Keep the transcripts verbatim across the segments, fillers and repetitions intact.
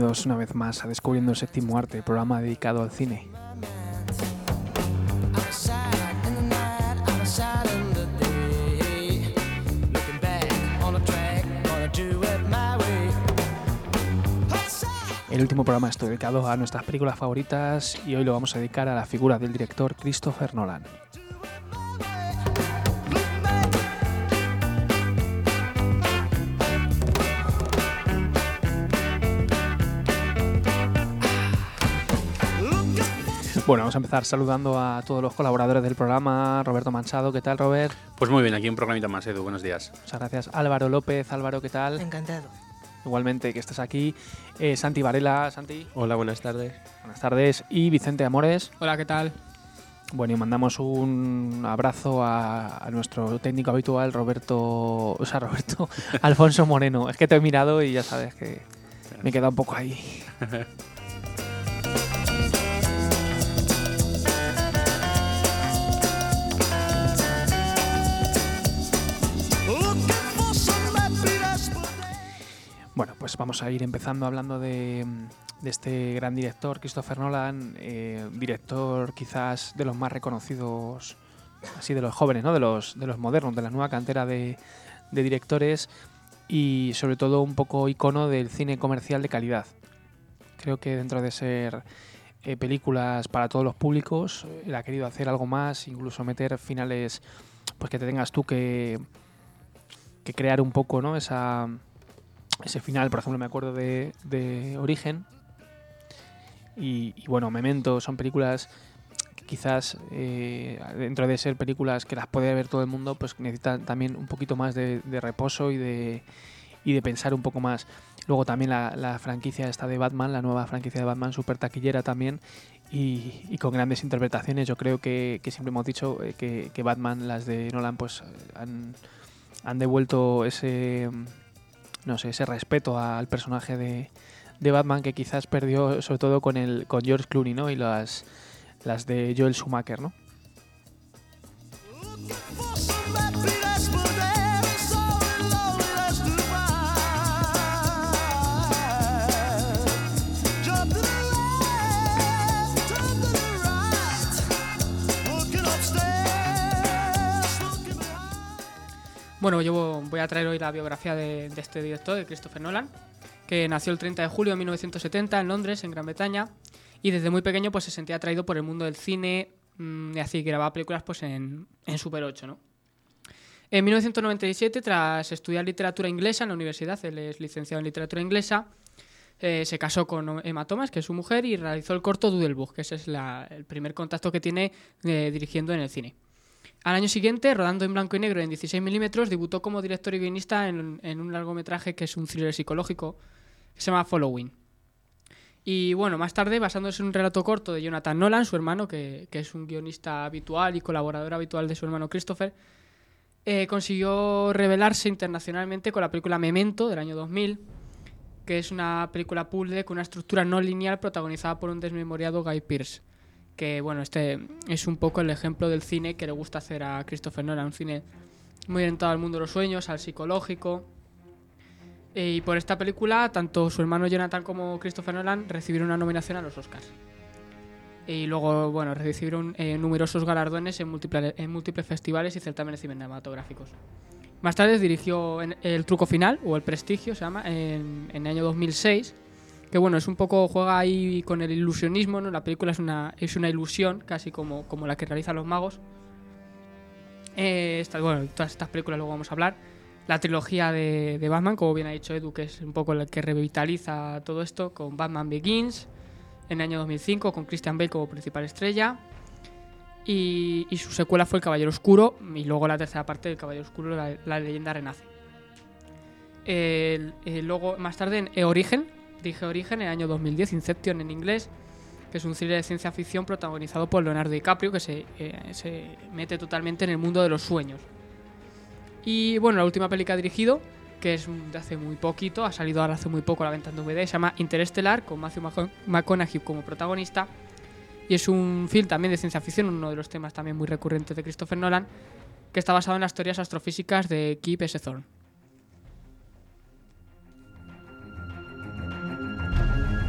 bienvenidos una vez más a Descubriendo el Séptimo Arte, programa dedicado al cine. El último programa está dedicado a nuestras películas favoritas y hoy lo vamos a dedicar a la figura del director Christopher Nolan. Bueno, vamos a empezar saludando a todos los colaboradores del programa. Roberto Manchado, ¿qué tal, Robert? Pues muy bien, aquí un programita más, Edu, buenos días. Muchas gracias. Álvaro López, Álvaro, ¿qué tal? Encantado. Igualmente que estés aquí. Eh, Santi Varela, Santi. Hola, buenas tardes. Buenas tardes. Y Vicente Amores. Hola, ¿qué tal? Bueno, y mandamos un abrazo a, a nuestro técnico habitual, Roberto, o sea, Roberto Alfonso Moreno. Es que te he mirado y ya sabes que me he quedado un poco ahí. Bueno, pues vamos a ir empezando hablando de, de este gran director, Christopher Nolan, eh, director quizás de los más reconocidos, así de los jóvenes, ¿no? de los de los modernos, de la nueva cantera de, de directores y sobre todo un poco icono del cine comercial de calidad. Creo que dentro de ser eh, películas para todos los públicos, él ha querido hacer algo más, incluso meter finales pues que te tengas tú que, que crear un poco, ¿no? esa... Ese final, por ejemplo, me acuerdo de, de Origen y, y bueno, Memento, son películas que quizás eh, dentro de ser películas que las puede ver todo el mundo, pues necesitan también un poquito más de, de reposo y de, y de pensar un poco más. Luego también la, la franquicia esta de Batman, la nueva franquicia de Batman, súper taquillera también y, y con grandes interpretaciones. Yo creo que, que siempre hemos dicho que, que Batman, las de Nolan, pues han, han devuelto ese... no sé, ese respeto al personaje de, de Batman que quizás perdió sobre todo con el con George Clooney, ¿no? Y las, las de Joel Schumacher, ¿no? Bueno, yo voy a traer hoy la biografía de, de este director, de Christopher Nolan, que nació el treinta de julio de mil novecientos setenta en Londres, en Gran Bretaña, y desde muy pequeño pues se sentía atraído por el mundo del cine mmm, y así grababa películas pues en, en Super ocho, ¿no? En mil novecientos noventa y siete, tras estudiar literatura inglesa en la universidad, él es licenciado en literatura inglesa, eh, se casó con Emma Thomas, que es su mujer, y realizó el corto Doodle Bug, que ese es la, el primer contacto que tiene eh, dirigiendo en el cine. Al año siguiente, rodando en blanco y negro en dieciséis milímetros, debutó como director y guionista en, en un largometraje que es un thriller psicológico que se llama Following. Y bueno, más tarde, basándose en un relato corto de Jonathan Nolan, su hermano, que, que es un guionista habitual y colaborador habitual de su hermano Christopher, eh, consiguió revelarse internacionalmente con la película Memento del año dos mil, que es una película puzzle con una estructura no lineal protagonizada por un desmemoriado Guy Pearce. Que bueno, este es un poco el ejemplo del cine que le gusta hacer a Christopher Nolan, un cine muy orientado al mundo de los sueños, al psicológico. Y por esta película, tanto su hermano Jonathan como Christopher Nolan recibieron una nominación a los Oscars. Y luego, bueno, recibieron eh, numerosos galardones en múltiples, en múltiples festivales y certámenes cinematográficos. Más tarde dirigió en El truco final, o El prestigio se llama, en, en el año dos mil seis, que bueno, es un poco, juega ahí con el ilusionismo, ¿no? La película es una, es una ilusión, casi como, como la que realizan los magos. Eh, esta, bueno, todas estas películas luego vamos a hablar. La trilogía de, de Batman, como bien ha dicho Edu, que es un poco el que revitaliza todo esto, con Batman Begins, en el año dos mil cinco, con Christian Bale como principal estrella. Y, y su secuela fue El Caballero Oscuro, y luego la tercera parte del Caballero Oscuro, La, la leyenda renace. El, el, luego, más tarde, en Origen, Dije Origen en el año dos mil diez, Inception en inglés, que es un thriller de ciencia ficción protagonizado por Leonardo DiCaprio, que se, eh, se mete totalmente en el mundo de los sueños. Y bueno, la última película que ha dirigido, que es de hace muy poquito, ha salido ahora hace muy poco a la venta en D V D, se llama Interestelar, con Matthew McConaughey como protagonista, y es un film también de ciencia ficción, uno de los temas también muy recurrentes de Christopher Nolan, que está basado en las teorías astrofísicas de Kip S. Thorne.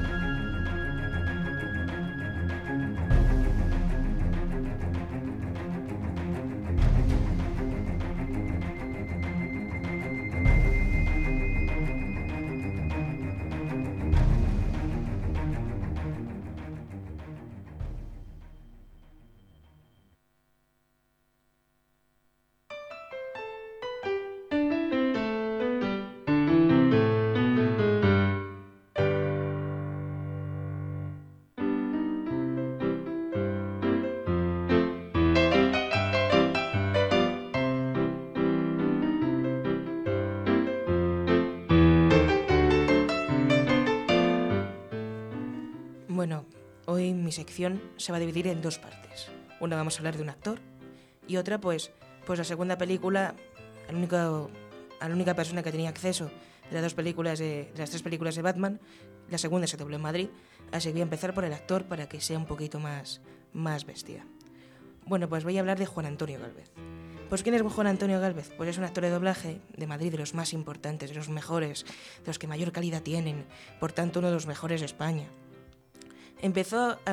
hoy mi sección se va a dividir en dos partes. Una vamos a hablar de un actor y otra pues, pues la segunda película, la única, la única persona que tenía acceso de las dos películas de, de las tres películas de Batman, la segunda se dobló en Madrid, así que voy a empezar por el actor para que sea un poquito más, más bestia. Bueno, pues voy a hablar de Juan Antonio Gálvez. Pues ¿quién es Juan Antonio Gálvez? Pues es un actor de doblaje de Madrid, de los más importantes, de los mejores, de los que mayor calidad tienen, por tanto uno de los mejores de España. Empezó a,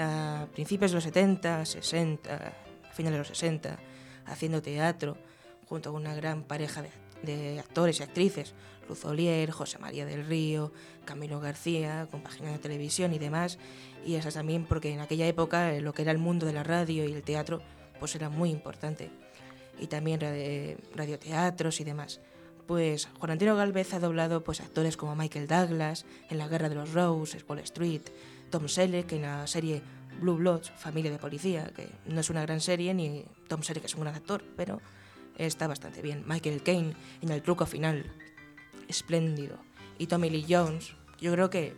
a principios de los setenta, sesenta, a finales de los sesenta, haciendo teatro, junto con una gran pareja de, de actores y actrices, Luz Olier, José María del Río, Camilo García, compaginando televisión y demás, y esas también porque en aquella época lo que era el mundo de la radio y el teatro pues era muy importante, y también radio, radioteatros y demás. Pues Juan Antonio Gálvez ha doblado pues actores como Michael Douglas en La Guerra de los Roses, Wall Street, Tom Selleck en la serie Blue Bloods, Familia de Policía, que no es una gran serie, ni Tom Selleck es un gran actor, pero está bastante bien. Michael Caine en El Truco Final, espléndido. Y Tommy Lee Jones, yo creo que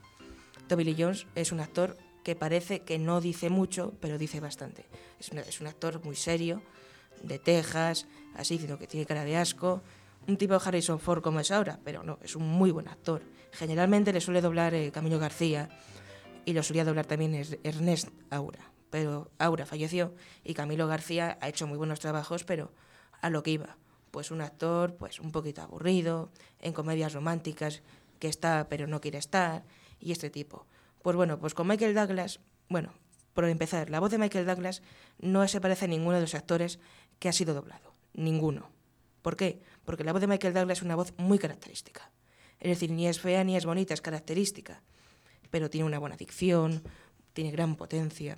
Tommy Lee Jones es un actor que parece que no dice mucho, pero dice bastante. Es, una, es un actor muy serio, de Texas, así, sino que tiene cara de asco. Un tipo Harrison Ford como es ahora, pero no, es un muy buen actor. Generalmente le suele doblar eh, Camilo García, y lo solía doblar también Ernest Aura, pero Aura falleció y Camilo García ha hecho muy buenos trabajos, pero a lo que iba, pues un actor pues un poquito aburrido, en comedias románticas, que está pero no quiere estar, y este tipo. Pues bueno, pues con Michael Douglas, bueno, por empezar, la voz de Michael Douglas no se parece a ninguno de los actores que ha sido doblado, ninguno. ¿Por qué? Porque la voz de Michael Douglas es una voz muy característica, es decir, ni es fea ni es bonita, es característica, pero tiene una buena dicción, tiene gran potencia.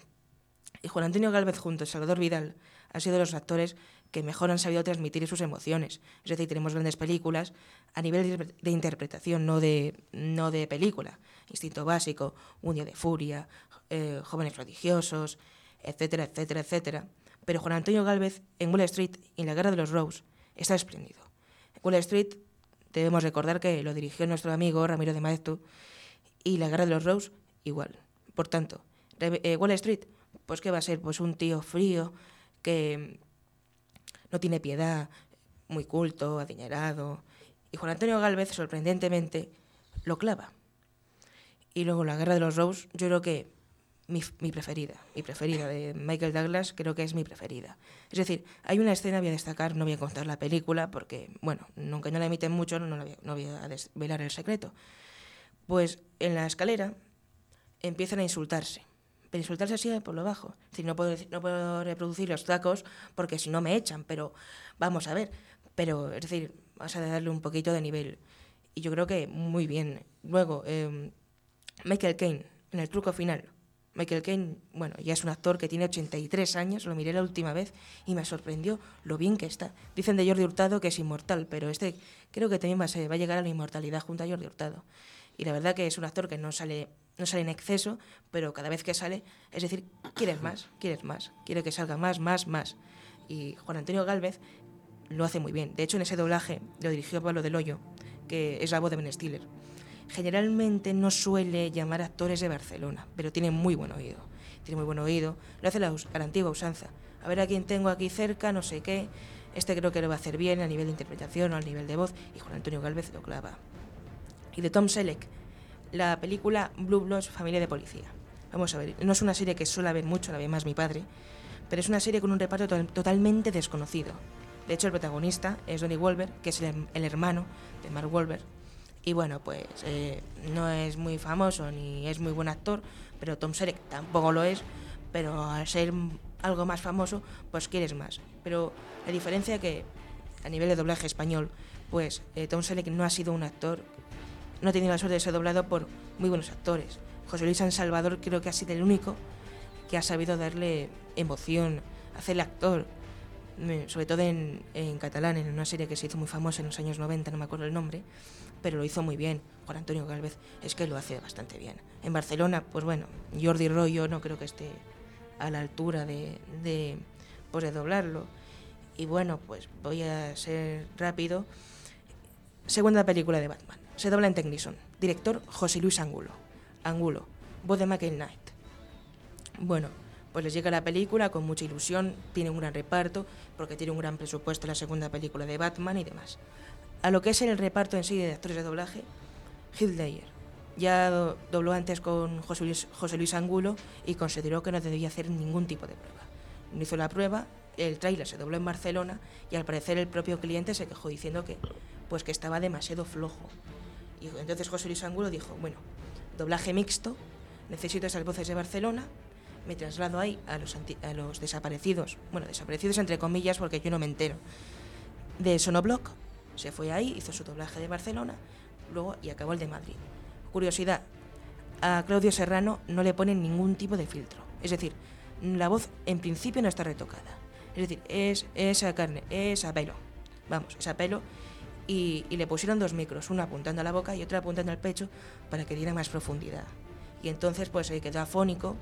Y Juan Antonio Gálvez junto a Salvador Vidal han sido los actores que mejor han sabido transmitir sus emociones. Es decir, tenemos grandes películas a nivel de interpretación, no de, no de película. Instinto Básico, Un Día de Furia, eh, Jóvenes Prodigiosos, etcétera, etcétera, etcétera. Pero Juan Antonio Gálvez en Wall Street y en La Guerra de los Roses está espléndido. En Wall Street debemos recordar que lo dirigió nuestro amigo Ramiro de Maeztu, y La Guerra de los Roses, igual. Por tanto, eh, Wall Street, pues ¿qué va a ser? Pues un tío frío que no tiene piedad, muy culto, adinerado. Y Juan Antonio Gálvez, sorprendentemente, lo clava. Y luego La Guerra de los Roses, yo creo que mi, mi preferida, mi preferida de Michael Douglas, creo que es mi preferida. Es decir, hay una escena, voy a destacar, no voy a contar la película, porque, bueno, aunque no la emiten mucho, no, la voy, no voy a desvelar el secreto. Pues en la escalera empiezan a insultarse, pero insultarse así por lo bajo. Es decir, no puedo, no puedo reproducir los tacos porque si no me echan, pero vamos a ver. Pero, es decir, vamos a darle un poquito de nivel. Y yo creo que muy bien. Luego, eh, Michael Caine, en El Truco Final. Michael Caine, bueno, ya es un actor que tiene ochenta y tres años, lo miré la última vez y me sorprendió lo bien que está. Dicen de Jordi Hurtado que es inmortal, pero este creo que también va a, ser, va a llegar a la inmortalidad junto a Jordi Hurtado. Y la verdad que es un actor que no sale, no sale en exceso, pero cada vez que sale, es decir, quieres más, quieres más, quiere que salga más, más, más. Y Juan Antonio Gálvez lo hace muy bien. De hecho, en ese doblaje lo dirigió Pablo Del Hoyo, que es la voz de Ben Stiller. Generalmente no suele llamar a actores de Barcelona, pero tiene muy buen oído. Tiene muy buen oído, lo hace la, a la antigua usanza. A ver a quién tengo aquí cerca, no sé qué. Este creo que lo va a hacer bien a nivel de interpretación o a nivel de voz, y Juan Antonio Gálvez lo clava. Y de Tom Selleck, la película Blue Bloods, Familia de Policía. Vamos a ver, no es una serie que suele ver mucho, la ve más mi padre, pero es una serie con un reparto to- totalmente desconocido. De hecho, el protagonista es Donnie Wahlberg, que es el, el hermano de Mark Wahlberg. Y bueno, pues eh, no es muy famoso ni es muy buen actor, pero Tom Selleck tampoco lo es, pero al ser algo más famoso, pues quieres más. Pero la diferencia es que a nivel de doblaje español, pues eh, Tom Selleck no ha sido un actor, no ha tenido la suerte de ser doblado por muy buenos actores. José Luis San Salvador creo que ha sido el único que ha sabido darle emoción, hacerle actor, sobre todo en, en catalán, en una serie que se hizo muy famosa en los años noventa, no me acuerdo el nombre, pero lo hizo muy bien. Juan Antonio Gálvez es que lo hace bastante bien. En Barcelona, pues bueno, Jordi Royo no creo que esté a la altura de, de, pues de doblarlo. Y bueno, pues voy a ser rápido. Segunda película de Batman. Se dobla en Technison. Director José Luis Angulo. Angulo. Voz de Michael Knight. Bueno, pues les llega la película con mucha ilusión, tiene un gran reparto, porque tiene un gran presupuesto la segunda película de Batman y demás. A lo que es el reparto en sí de actores de doblaje, Heath Ledger ya do- dobló antes con José Luis, José Luis Angulo y consideró que no debía hacer ningún tipo de prueba. No hizo la prueba, el tráiler se dobló en Barcelona y al parecer el propio cliente se quejó diciendo que, pues que estaba demasiado flojo. Y entonces José Luis Angulo dijo, bueno, doblaje mixto, necesito esas voces de Barcelona, me traslado ahí a los, anti- a los desaparecidos, bueno, desaparecidos entre comillas porque yo no me entero, de Sonobloc, se fue ahí, hizo su doblaje de Barcelona, luego y acabó el de Madrid. Curiosidad, a Claudio Serrano no le ponen ningún tipo de filtro, es decir, la voz en principio no está retocada, es decir, es, es a carne, es a pelo, vamos, es a pelo, y, y le pusieron dos micros, una apuntando a la boca y otra apuntando al pecho para que diera más profundidad. Y entonces pues se quedó afónico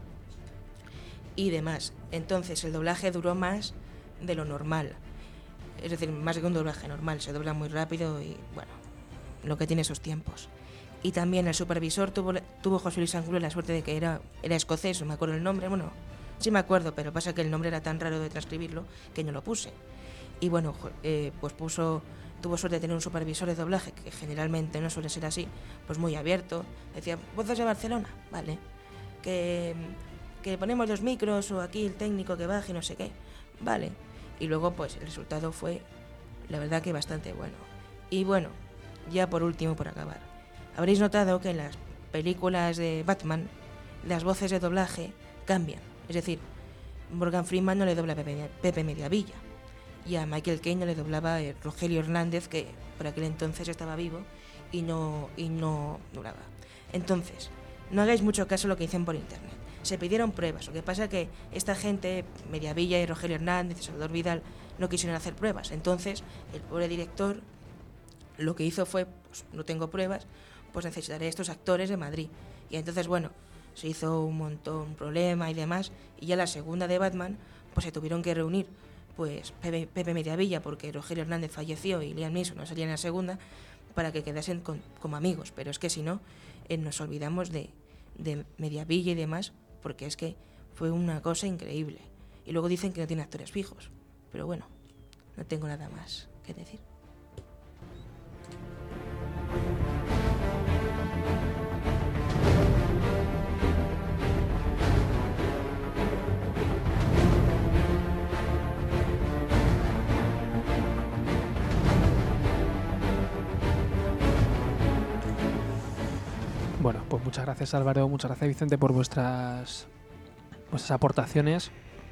y demás. Entonces el doblaje duró más de lo normal, es decir, más que un doblaje normal, se dobla muy rápido y bueno, lo que tiene esos tiempos. Y también el supervisor tuvo, tuvo José Luis Angulo la suerte de que era, era escocés, no me acuerdo el nombre, bueno, sí me acuerdo, pero pasa que el nombre era tan raro de transcribirlo que no lo puse. Y bueno, eh, pues puso, tuvo suerte de tener un supervisor de doblaje, que generalmente no suele ser así, pues muy abierto, decía, voces de Barcelona, vale, que, que ponemos los micros o aquí el técnico que baje, no sé qué, vale. Y luego pues el resultado fue, la verdad que bastante bueno. Y bueno, ya por último, por acabar, habréis notado que en las películas de Batman las voces de doblaje cambian. Es decir, Morgan Freeman no le dobla a Pepe, Pepe Mediavilla y a Michael Caine no le doblaba eh, Rogelio Hernández, que por aquel entonces estaba vivo y no, y no doblaba. Entonces, no hagáis mucho caso a lo que dicen por internet. Se pidieron pruebas, lo que pasa es que esta gente, Mediavilla y Rogelio Hernández y Salvador Vidal, no quisieron hacer pruebas. Entonces, el pobre director lo que hizo fue, pues no tengo pruebas, pues necesitaré estos actores de Madrid. Y entonces, bueno, se hizo un montón, un problema y demás, y ya la segunda de Batman, pues se tuvieron que reunir, pues Pepe, Pepe Mediavilla, porque Rogelio Hernández falleció y Liam Neeson no salía en la segunda, para que quedasen con, como amigos. Pero es que si no, eh, nos olvidamos de, de Mediavilla y demás, porque es que fue una cosa increíble. Y luego dicen que no tiene actores fijos, pero bueno, no tengo nada más que decir. Bueno, pues muchas gracias Álvaro, muchas gracias Vicente por vuestras, vuestras aportaciones.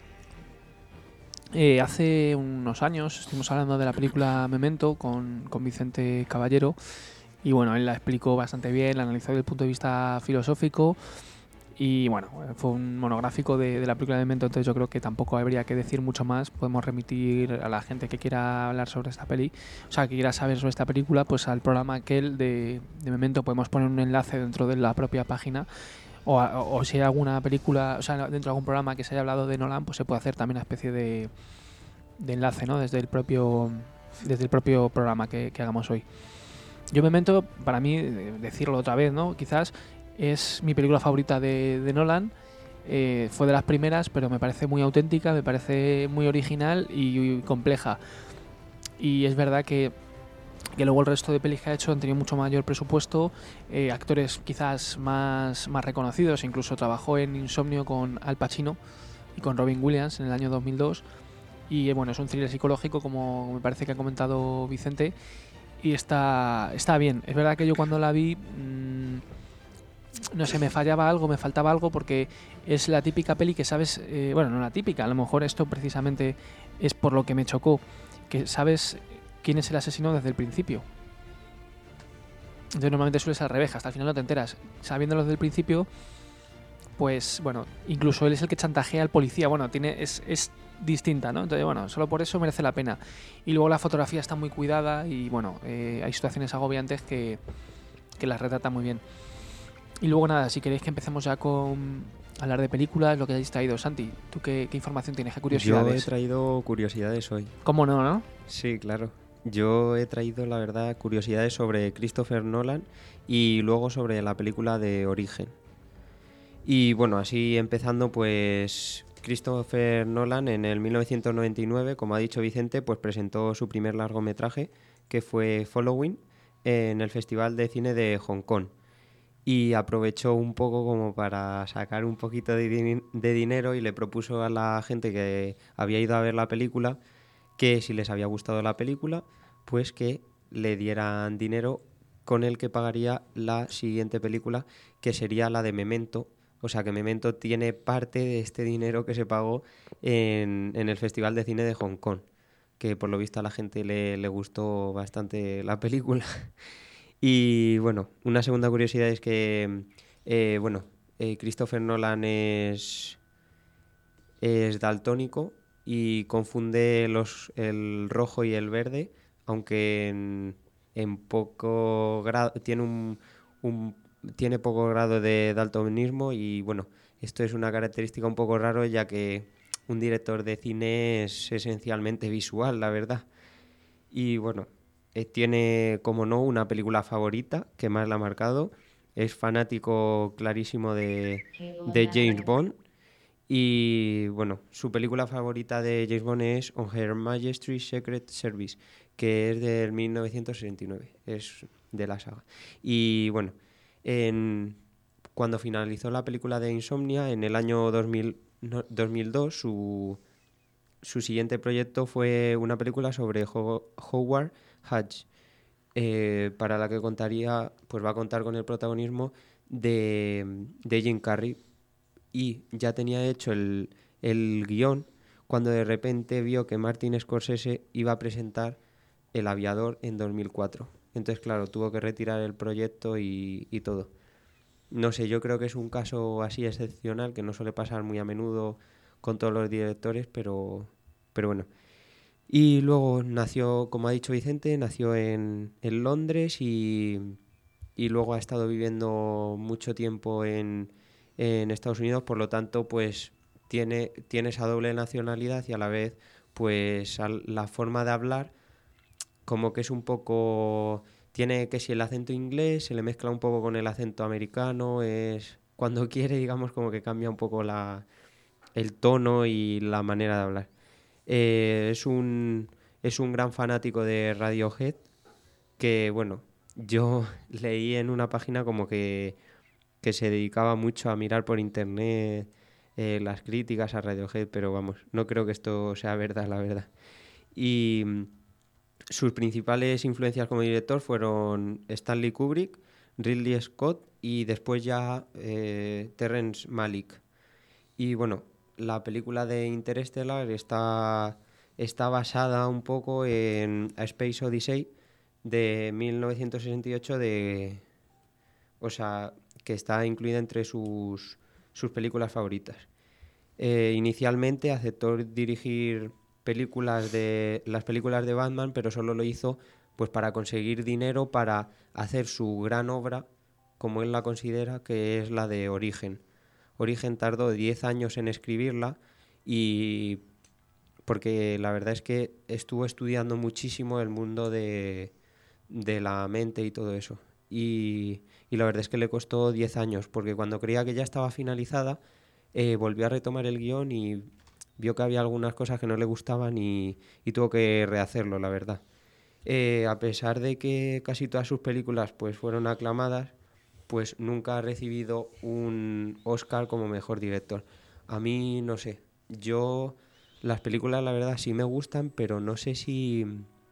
Eh, hace unos años estuvimos hablando de la película Memento con, con Vicente Caballero y bueno, él la explicó bastante bien, la analizó desde el punto de vista filosófico y bueno, fue un monográfico de, de la película de Memento, entonces yo creo que tampoco habría que decir mucho más. Podemos remitir a la gente que quiera hablar sobre esta peli, o sea, que quiera saber sobre esta película, pues al programa aquel de, de Memento. Podemos poner un enlace dentro de la propia página. O, o, o si hay alguna película, o sea, dentro de algún programa que se haya hablado de Nolan, pues se puede hacer también una especie de, de enlace, ¿no? Desde el propio, desde el propio programa que, que hagamos hoy. Yo Memento, para mí, decirlo otra vez, ¿no? Quizás es mi película favorita de, de Nolan. Eh, fue de las primeras, pero me parece muy auténtica, me parece muy original y, y compleja. Y es verdad que que luego el resto de pelis que ha hecho han tenido mucho mayor presupuesto, eh, actores quizás más, más reconocidos, incluso trabajó en Insomnio con Al Pacino y con Robin Williams en el año dos mil dos y eh, bueno, es un thriller psicológico como me parece que ha comentado Vicente y está, está bien. Es verdad que yo cuando la vi mmm, no sé, me fallaba algo, me faltaba algo porque es la típica peli que sabes, eh, bueno, no la típica, a lo mejor esto precisamente es por lo que me chocó, que sabes quién es el asesino desde el principio. Entonces normalmente suele ser al revés, hasta el final no te enteras. Sabiéndolo desde el principio, pues bueno, incluso él es el que chantajea al policía. Bueno, tiene es, es distinta, ¿no? Entonces, bueno, solo por eso merece la pena. Y luego la fotografía está muy cuidada y bueno, eh, hay situaciones agobiantes que, que las retrata muy bien. Y luego nada, si queréis que empecemos ya con hablar de películas, lo que hayáis traído. Santi, ¿tú qué, qué información tienes? ¿Qué curiosidades? Yo he traído curiosidades hoy. ¿Cómo no, no? Sí, claro. Yo he traído, la verdad, curiosidades sobre Christopher Nolan y luego sobre la película de Origen. Y bueno, así empezando, pues Christopher Nolan en el mil novecientos noventa y nueve, como ha dicho Vicente, pues presentó su primer largometraje, que fue Following, en el Festival de Cine de Hong Kong. Y aprovechó un poco como para sacar un poquito de, din- de dinero y le propuso a la gente que había ido a ver la película que si les había gustado la película, pues que le dieran dinero con el que pagaría la siguiente película, que sería la de Memento. O sea que Memento tiene parte de este dinero que se pagó en, en el Festival de Cine de Hong Kong, que por lo visto a la gente le, le gustó bastante la película. Y bueno, una segunda curiosidad es que, eh, bueno, eh, Christopher Nolan es, es daltónico y confunde los, el rojo y el verde, aunque en, en poco grado tiene un, un- tiene poco grado de daltonismo y bueno, esto es una característica un poco raro ya que un director de cine es esencialmente visual, la verdad. Y bueno, eh, tiene, como no, una película favorita que más la ha marcado. Es fanático clarísimo de, de James Bond. Y bueno, su película favorita de James Bond es On Her Majesty's Secret Service, que es del mil novecientos sesenta y nueve. Es de la saga. Y bueno, en, cuando finalizó la película de Insomnia, en el año dos mil, no, dos mil dos, su su siguiente proyecto fue una película sobre Ho- Howard Hughes, eh, para la que contaría, pues va a contar con el protagonismo de, de Jim Carrey. Y ya tenía hecho el, el guión cuando de repente vio que Martin Scorsese iba a presentar El Aviador en dos mil cuatro. Entonces, claro, tuvo que retirar el proyecto y, y todo. No sé, yo creo que es un caso así excepcional que no suele pasar muy a menudo con todos los directores, pero, pero bueno. Y luego nació, como ha dicho Vicente, nació en, en Londres y, y luego ha estado viviendo mucho tiempo en, en Estados Unidos, por lo tanto, pues tiene, tiene esa doble nacionalidad y a la vez, pues al- la forma de hablar como que es un poco... Tiene que si el acento inglés se le mezcla un poco con el acento americano, es cuando quiere, digamos, como que cambia un poco la, el tono y la manera de hablar. Eh, es un, es un gran fanático de Radiohead, que bueno, yo leí en una página como que, que se dedicaba mucho a mirar por internet eh, las críticas a Radiohead, pero vamos, no creo que esto sea verdad, la verdad. Y mm, sus principales influencias como director fueron Stanley Kubrick, Ridley Scott y después ya eh, Terrence Malick. Y bueno, la película de Interstellar está, está basada un poco en A Space Odyssey de mil novecientos sesenta y ocho, de, o sea, que está incluida entre sus, sus películas favoritas. Eh, inicialmente aceptó dirigir películas de las películas de Batman, pero solo lo hizo pues para conseguir dinero para hacer su gran obra, como él la considera, que es la de Origen. Origen tardó diez años en escribirla y porque la verdad es que estuvo estudiando muchísimo el mundo de, de la mente y todo eso. Y, y la verdad es que le costó diez años, porque cuando creía que ya estaba finalizada, eh, volvió a retomar el guión y vio que había algunas cosas que no le gustaban y, y tuvo que rehacerlo, la verdad. Eh, a pesar de que casi todas sus películas pues, fueron aclamadas, pues nunca ha recibido un Oscar como mejor director. A mí, no sé, yo las películas la verdad sí me gustan, pero no sé si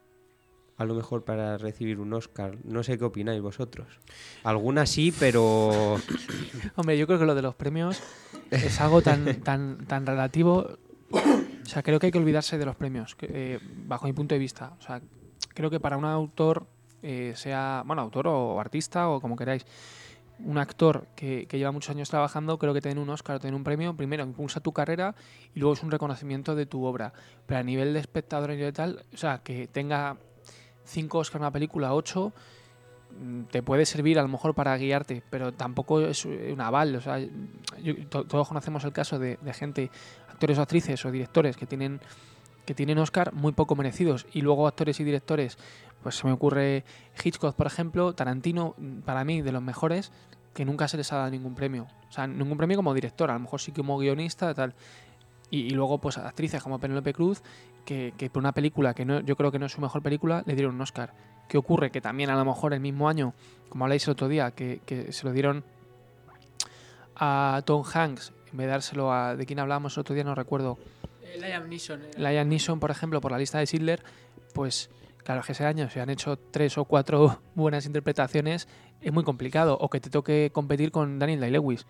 a lo mejor para recibir un Oscar. No sé qué opináis vosotros. Algunas sí, pero... Hombre, yo creo que lo de los premios es algo tan, tan, tan relativo. O sea, creo que hay que olvidarse de los premios, que, eh, bajo mi punto de vista. O sea, creo que para un autor, eh, sea, bueno, autor o artista o como queráis, un actor que, que lleva muchos años trabajando, creo que tener un Oscar o tener un premio, primero impulsa tu carrera y luego es un reconocimiento de tu obra. Pero a nivel de espectador y de tal, o sea, que tenga cinco Oscars una película, ocho, mm, te puede servir a lo mejor para guiarte, pero tampoco es un aval. O sea, yo- to- todos conocemos el caso de, de gente, actores o actrices o directores que tienen que tienen Oscar muy poco merecidos y luego actores y directores, pues se me ocurre Hitchcock, por ejemplo, Tarantino, para mí de los mejores, que nunca se les ha dado ningún premio. O sea, ningún premio como directora, a lo mejor sí que como guionista, tal. Y, y luego, pues, actrices como Penélope Cruz, que, que por una película que no, yo creo que no es su mejor película, le dieron un Oscar. ¿Qué ocurre? Que también a lo mejor el mismo año, como habláis el otro día, que, que se lo dieron a Tom Hanks, en vez de dárselo a... ¿De quién hablábamos el otro día? No recuerdo. Eh, Liam Neeson. Era. Liam Neeson, por ejemplo, por la lista de Schindler, pues claro, que ese año se han hecho tres o cuatro buenas interpretaciones, es muy complicado. O que te toque competir con Daniel Day-Lewis.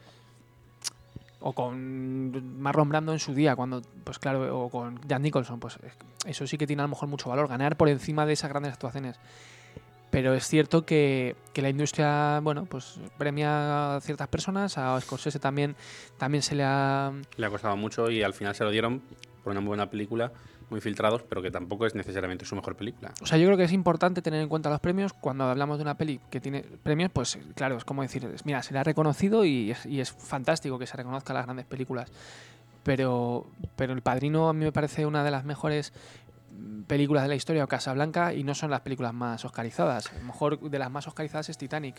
O con Marlon Brando en su día, cuando, pues claro, o con Jack Nicholson, pues eso sí que tiene a lo mejor mucho valor, ganar por encima de esas grandes actuaciones. Pero es cierto que, que la industria, bueno, pues premia a ciertas personas, a Scorsese también, también se le ha... Le ha costado mucho y al final se lo dieron por una muy buena película, muy filtrados, pero que tampoco es necesariamente su mejor película. O sea, yo creo que es importante tener en cuenta los premios cuando hablamos de una peli que tiene premios, pues claro, es como decir, mira, se le ha reconocido y es, y es fantástico que se reconozca las grandes películas. Pero, pero El Padrino a mí me parece una de las mejores películas de la historia, o Casablanca, y no son las películas más oscarizadas. A lo mejor de las más oscarizadas es Titanic.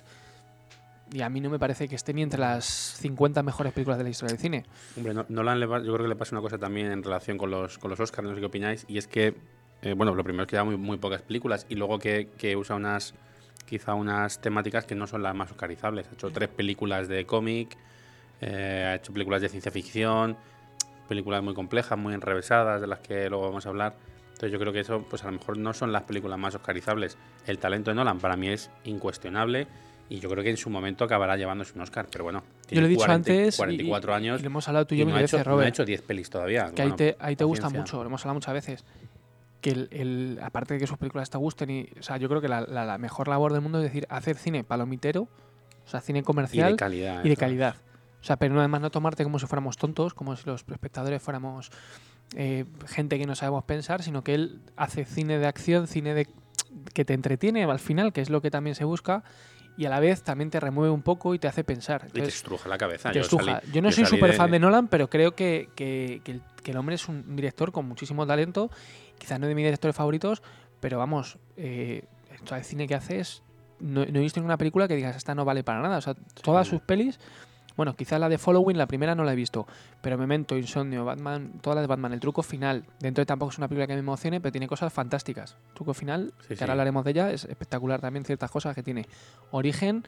Y a mí no me parece que esté ni entre las cincuenta mejores películas de la historia del cine. Hombre, no, Nolan, le va, yo creo que le pasa una cosa también en relación con los, con los Oscars, no sé qué opináis, y es que, eh, bueno, lo primero es que da muy, muy pocas películas, y luego que, que usa unas, quizá unas temáticas que no son las más oscarizables. Ha hecho tres películas de cómic, eh, ha hecho películas de ciencia ficción, películas muy complejas, muy enrevesadas, de las que luego vamos a hablar. Entonces yo creo que eso, pues a lo mejor no son las películas más oscarizables. El talento de Nolan para mí es incuestionable, y yo creo que en su momento acabará llevándose un Oscar, pero bueno, Yo lo he dicho cuarenta, antes cuarenta y cuatro y, años y lo hemos hablado tú y yo mil no ha veces, hecho, Robert. no ha hecho diez pelis todavía. Que bueno, ahí te, ahí te gusta paciencia. mucho, lo hemos hablado muchas veces. Que el, el, aparte de que sus películas te gusten, y, o sea, yo creo que la, la, la mejor labor del mundo es decir, hacer cine palomitero, o sea, cine comercial Y de calidad. y de eso. calidad. O sea, pero no, además no tomarte como si fuéramos tontos, como si los espectadores fuéramos eh, gente que no sabemos pensar, sino que él hace cine de acción, cine de que te entretiene al final, que es lo que también se busca, y a la vez también te remueve un poco y te hace pensar. Y te Entonces, estruja la cabeza. te Yo, estruja. salí- Yo no yo soy salí súper de- fan de Nolan, pero creo que, que, que el, que el hombre es un director con muchísimo talento, quizás no de mis directores favoritos, pero vamos, eh, el cine que hace es... No, no he visto ninguna película que digas, esta no vale para nada. O sea, todas sus pelis... Bueno, quizás la de Following, la primera no la he visto, pero Memento, Insomnio, Batman, todas las de Batman, El Truco Final, dentro de tampoco es una película que me emocione, pero tiene cosas fantásticas. Truco Final, Sí, que sí. ahora hablaremos de ella, es espectacular también ciertas cosas que tiene. Origen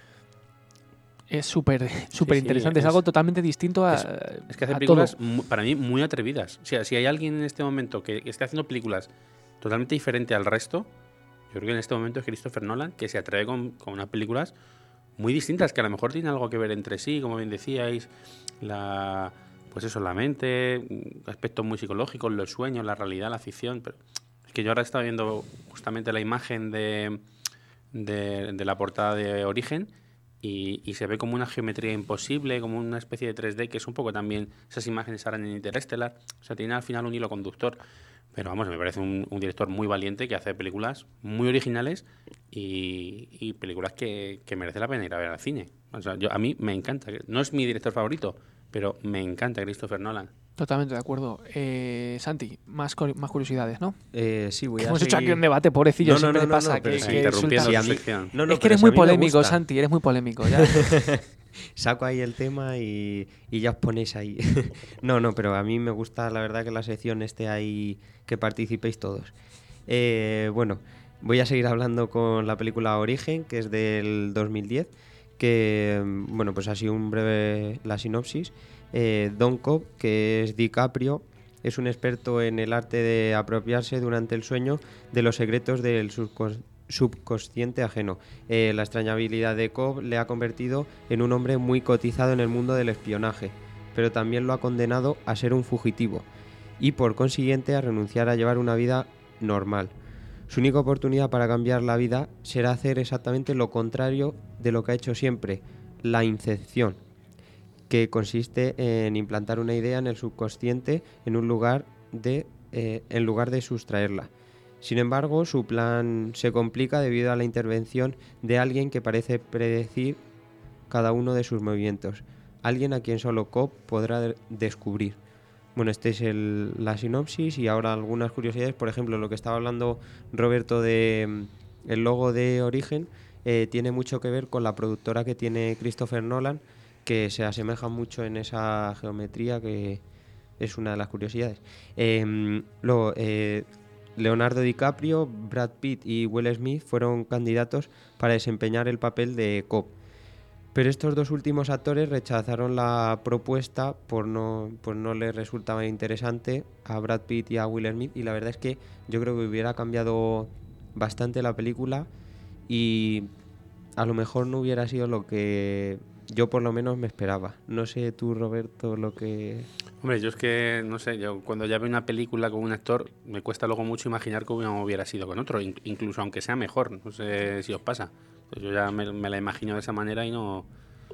es súper súper interesante, es, es- algo totalmente distinto a, es- Es que hace a películas, todo. mu- para mí, muy atrevidas. O sea, si hay alguien en este momento que esté haciendo películas totalmente diferente al resto, yo creo que en este momento es Christopher Nolan, que se atreve con, con unas películas muy distintas, que a lo mejor tienen algo que ver entre sí, como bien decíais, la, pues eso, la mente, aspectos muy psicológicos, los sueños, la realidad, la ficción. Pero es que yo ahora estaba viendo justamente la imagen de, de, de la portada de Origen, y, y se ve como una geometría imposible, como una especie de tres D, que es un poco también esas imágenes ahora en Interstellar. O sea, tiene al final un hilo conductor. Pero vamos, me parece un, un director muy valiente que hace películas muy originales y, y películas que, que merece la pena ir a ver al cine. O sea, yo, a mí me encanta. No es mi director favorito, pero me encanta Christopher Nolan. Totalmente de acuerdo. Eh, Santi, más, curi- más curiosidades, ¿no? Eh, sí, voy a Hemos hecho seguir- aquí un debate, pobrecillo, No, no, siempre no, le no, pasa no, pero que, sí, que interrumpiendo suelta- Sí, a su mí- sección. No, no, es que pero eres si a muy mí me polémico, gusta. Santi, eres muy polémico. Ya. Saco ahí el tema y, y ya os ponéis ahí. No, no, pero a mí me gusta, la verdad, que la sección esté ahí, que participéis todos. Eh, bueno, voy a seguir hablando con la película Origen, que es del dos mil diez, que, bueno, pues así un breve la sinopsis. Eh, Don Cobb, que es DiCaprio, es un experto en el arte de apropiarse durante el sueño de los secretos del subcons- subconsciente ajeno. Eh, la extraña habilidad de Cobb le ha convertido en un hombre muy cotizado en el mundo del espionaje, pero también lo ha condenado a ser un fugitivo y por consiguiente a renunciar a llevar una vida normal. Su única oportunidad para cambiar la vida será hacer exactamente lo contrario de lo que ha hecho siempre, la incepción, que consiste en implantar una idea en el subconsciente en un lugar de, eh, en lugar de sustraerla. Sin embargo, su plan se complica debido a la intervención de alguien que parece predecir cada uno de sus movimientos, alguien a quien solo Cobb podrá de- descubrir. Bueno, esta es el, la sinopsis y ahora algunas curiosidades. Por ejemplo, lo que estaba hablando Roberto de mm, el logo de Origen, eh, tiene mucho que ver con la productora que tiene Christopher Nolan, que se asemeja mucho en esa geometría, que es una de las curiosidades. Eh, luego, eh, Leonardo DiCaprio, Brad Pitt y Will Smith fueron candidatos para desempeñar el papel de Cobb. Pero estos dos últimos actores rechazaron la propuesta por no, pues no les resultaba interesante a Brad Pitt y a Will Smith, y la verdad es que yo creo que hubiera cambiado bastante la película y a lo mejor no hubiera sido lo que yo por lo menos me esperaba. No sé tú, Roberto, lo que... Hombre, yo es que, no sé, yo cuando ya veo una película con un actor, me cuesta luego mucho imaginar cómo hubiera sido con otro, in- incluso aunque sea mejor, no sé si os pasa. Pues yo ya me, me la imagino de esa manera y no...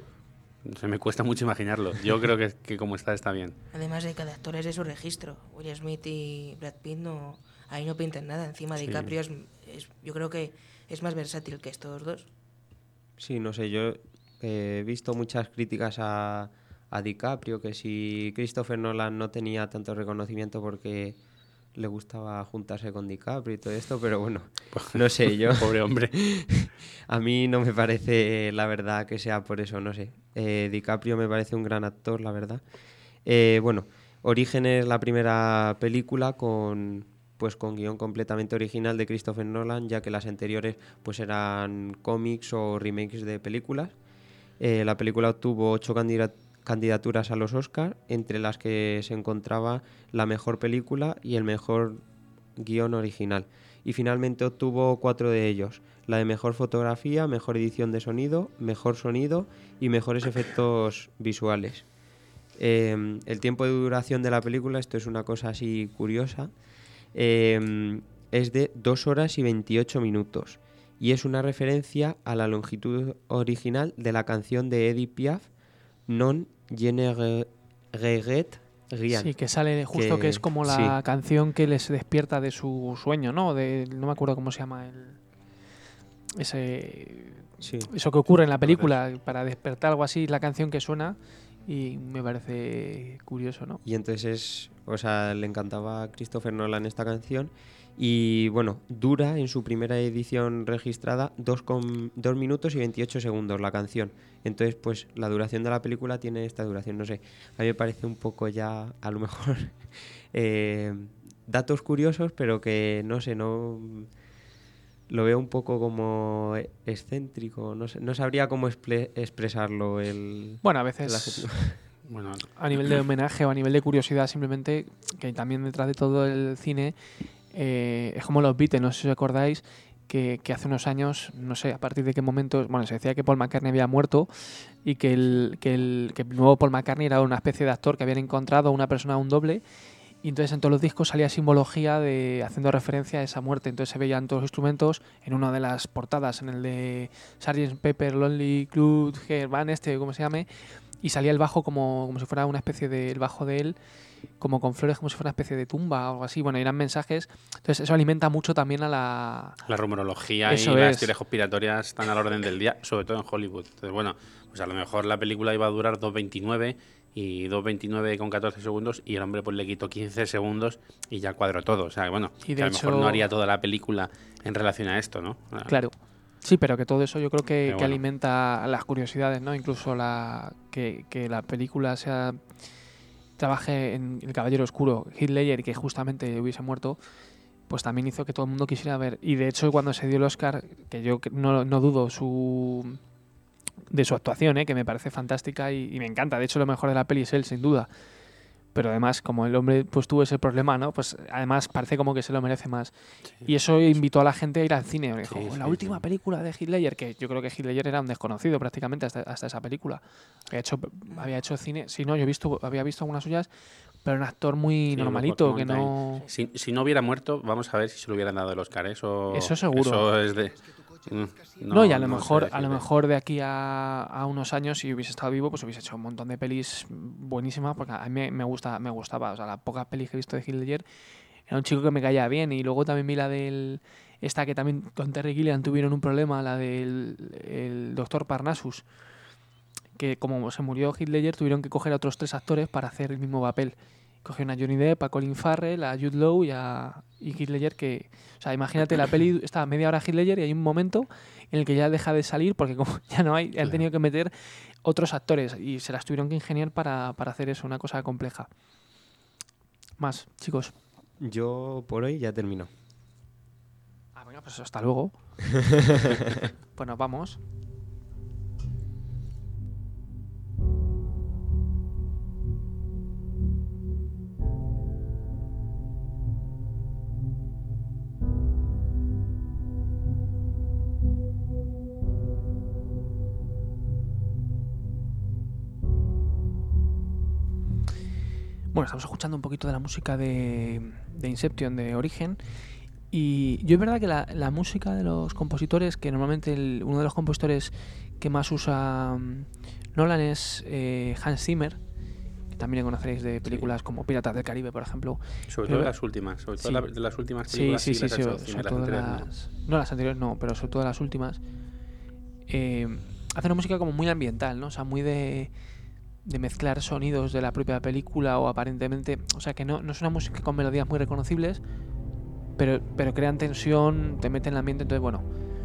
Se me cuesta mucho imaginarlo. Yo creo que, que como está, está bien. Además de cada actor es de su registro. Will Smith y Brad Pitt no, ahí no pintan nada. Encima Sí. DiCaprio es, es- yo creo que es más versátil que estos dos. Sí, no sé, yo he visto muchas críticas a, a DiCaprio, que si Christopher Nolan no tenía tanto reconocimiento porque le gustaba juntarse con DiCaprio y todo esto, pero bueno, no sé, yo... Pobre hombre. A mí no me parece, la verdad, que sea por eso, no sé. Eh, DiCaprio me parece un gran actor, la verdad. Eh, bueno, Origen es la primera película con, pues, con guión completamente original de Christopher Nolan, ya que las anteriores pues, eran cómics o remakes de películas. Eh, la película obtuvo ocho candida- candidaturas a los Oscar, entre las que se encontraba la mejor película y el mejor guión original. Y finalmente obtuvo cuatro de ellos: la de mejor fotografía, mejor edición de sonido, mejor sonido y mejores efectos visuales. Eh, el tiempo de duración de la película, esto es una cosa así curiosa, eh, es de dos horas y veintiocho minutos y es una referencia a la longitud original de la canción de Edith Piaf, Non je ne re- regrette rien. Sí, que sale justo que, que- es como la sí. canción que les despierta de su sueño, ¿no? De, no me acuerdo cómo se llama el, ese Sí. eso que ocurre en la película para despertar algo así, la canción que suena y me parece curioso, ¿no? Y entonces es, o sea, le encantaba a Christopher Nolan esta canción y bueno, dura en su primera edición registrada dos minutos y veintiocho segundos la canción. Entonces, pues la duración de la película tiene esta duración, no sé, a mí me parece un poco ya, a lo mejor, eh, datos curiosos, pero que no sé, no... Lo veo un poco como excéntrico, no sé, no sabría cómo exple- expresarlo el, Bueno, a el veces adjetivo. Bueno, a nivel de homenaje o a nivel de curiosidad, simplemente que también detrás de todo el cine eh, es como los Beatles, no sé si os acordáis que, que hace unos años, no sé a partir de qué momento, bueno, se decía que Paul McCartney había muerto y que el, que el, que el nuevo Paul McCartney era una especie de actor que habían encontrado una persona, un doble, y entonces en todos los discos salía simbología de haciendo referencia a esa muerte. Entonces se veían todos los instrumentos en una de las portadas, en el de sergeant Pepper Lonely Club Band, este, ¿cómo se llame? Y salía el bajo como, como si fuera una especie de el bajo de él, como con flores, como si fuera una especie de tumba o algo así. Bueno, eran mensajes. Entonces eso alimenta mucho también a la... la rumorología Eso y las es. teorías conspiratorias están al orden del día, sobre todo en Hollywood. Entonces, bueno, pues a lo mejor la película iba a durar dos veintinueve y dos veintinueve con catorce segundos y el hombre pues le quitó quince segundos y ya cuadró todo. O sea, que, bueno, Y de que a lo mejor hecho- no haría toda la película en relación a esto, ¿no? Claro. Sí, pero que todo eso yo creo que, Pero que bueno. alimenta las curiosidades, ¿no? Incluso la que, que la película sea trabaje en El Caballero Oscuro, Heath Ledger, que justamente hubiese muerto, pues también hizo que todo el mundo quisiera ver. Y de hecho, cuando se dio el Oscar, que yo no, no dudo su de su actuación, ¿eh? Que me parece fantástica y, y me encanta. De hecho, lo mejor de la peli es él, sin duda. Pero además, como el hombre pues tuvo ese problema, ¿no? Pues además parece como que se lo merece más. Y eso invitó a la gente a ir al cine. Dijo, Sí, "Oh, sí, la última sí. película de Heath Ledger", que yo creo que Heath Ledger era un desconocido prácticamente hasta, hasta esa película. Había hecho, había hecho cine, sí, no, yo he visto, había visto algunas suyas, pero un actor muy Sí, normalito, que Brokeback no... Mountain. Si, si no hubiera muerto, vamos a ver si se le hubieran dado el Oscar. Eso, Eso seguro. Eso es de... Mm, No, y a lo no sé mejor, a lo decirte. mejor de aquí a, a unos años, si hubiese estado vivo, pues hubiese hecho un montón de pelis buenísimas, porque a mí me, me gusta, me gustaba. O sea, las pocas pelis que he visto de Heath Ledger, era un chico que me caía bien. Y luego también vi la del... Esta que también con Terry Gilliam tuvieron un problema, la del el doctor Parnassus, que como se murió Heath Ledger, tuvieron que coger a otros tres actores para hacer el mismo papel. Cogieron a Johnny Depp, a Colin Farrell, a Jude Law y a y Heath Ledger, que... O sea, imagínate, la peli está media hora Heath Ledger y hay un momento en el que ya deja de salir porque como ya no hay, han Claro. tenido que meter otros actores y se las tuvieron que ingeniar para, para hacer eso, una cosa compleja. Más, chicos. Yo por hoy ya termino. Ah, venga, pues hasta luego. Pues nos vamos. Bueno, estamos escuchando un poquito de la música de, de Inception, de Origen. Y yo es verdad que la, la música de los compositores, que normalmente el- uno de los compositores que más usa mm, Nolan es eh, Hans Zimmer, que también le conoceréis de películas como Piratas del Caribe, por ejemplo. Sobre Pero- todo las últimas, sobre todo Sí. la- de las últimas Sí, películas sí, sí, las sí, ha hecho sobre, Zimmer, sobre las todo anteriores no. las... No, las anteriores no, pero sobre todo las últimas. Eh, hace una música como muy ambiental, ¿no? O sea, muy de, de mezclar sonidos de la propia película o aparentemente... O sea, que no, no es una música con melodías muy reconocibles, pero, pero crean tensión, te meten en el ambiente, entonces, bueno,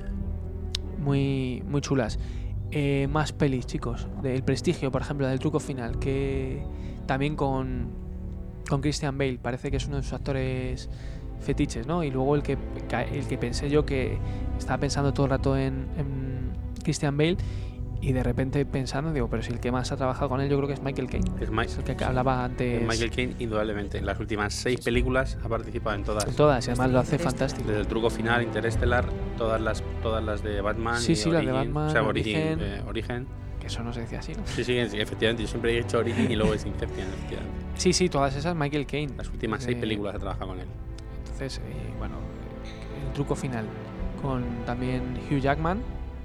muy, muy chulas. Eh, más pelis, chicos. Del Prestigio, por ejemplo, del Truco Final, que también con, con Christian Bale, parece que es uno de sus actores fetiches, ¿no? Y luego el que, el que pensé yo que estaba pensando todo el rato en, en Christian Bale y de repente pensando, digo, pero si el que más ha trabajado con él yo creo que es Michael Caine. Es, Ma- Es el que sí. hablaba antes. Es Michael Caine, indudablemente. En las últimas seis películas ha participado en todas. En todas, y además lo hace Este- fantástico. Desde el Truco Final, Interestelar, todas las, todas las de Batman. Sí, y sí, las de Origin, Batman, o sea, Origin, Origen. eh, Origen. Que eso no se decía así, ¿no? Sí, sí, sí, efectivamente. Yo siempre he hecho Origin y luego es Inception, efectivamente. Sí, sí, todas esas Michael Caine. Las últimas seis Eh, películas ha trabajado con él. Entonces, eh, bueno, eh, el Truco Final con también Hugh Jackman,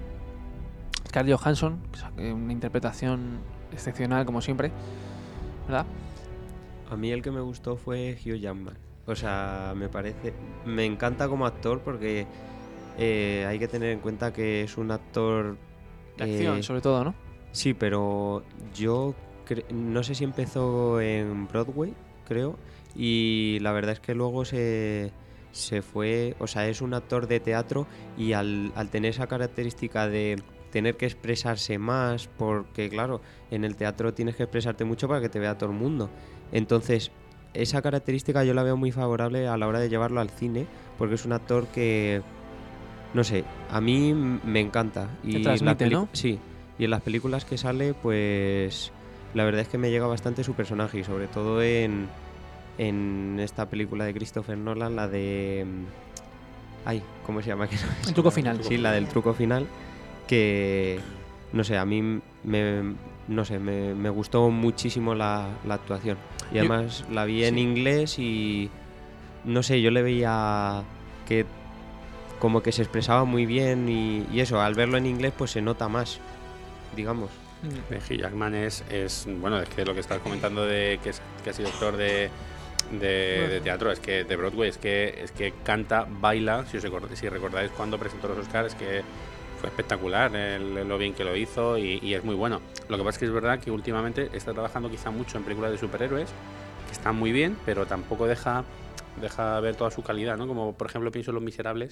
Scarlett Johansson, que es, eh, una interpretación excepcional como siempre, ¿verdad? A mí el que me gustó fue Hugh Jackman. O sea, me parece... Me encanta como actor porque eh, hay que tener en cuenta que es un actor... De acción, eh, sobre todo, ¿no? Sí, pero yo cre- no sé si empezó en Broadway, creo, y la verdad es que luego se, se fue, o sea, es un actor de teatro y al, al tener esa característica de tener que expresarse más, porque claro, en el teatro tienes que expresarte mucho para que te vea todo el mundo. Entonces, esa característica yo la veo muy favorable a la hora de llevarlo al cine, porque es un actor que, no sé, a mí m- me encanta. Te las transmite, peli- ¿no? Sí, y en las películas que sale, pues la verdad es que me llega bastante su personaje y sobre todo en, en esta película de Christopher Nolan, la de... mm, Ay, ¿cómo se llama? Que no me El Truco Final. Sí, la del truco final, que no sé, a mí me, no sé, me, me gustó muchísimo la, la actuación. Y Yo- además la vi en sí. inglés y no sé, yo le veía que como que se expresaba muy bien y, y eso, al verlo en inglés pues se nota más, digamos. Mm. Eh, Hugh Jackman es, es, bueno, es que lo que estás comentando de que, es, que ha sido actor de, de, de teatro, es que de Broadway, es que, es que canta, baila, si, os record- si recordáis cuando presentó los Oscars, que fue espectacular el- lo bien que lo hizo y, y es muy bueno. Lo que pasa es que es verdad que últimamente está trabajando quizá mucho en películas de superhéroes, que están muy bien, pero tampoco deja, deja ver toda su calidad, ¿no? Como por ejemplo pienso en Los Miserables,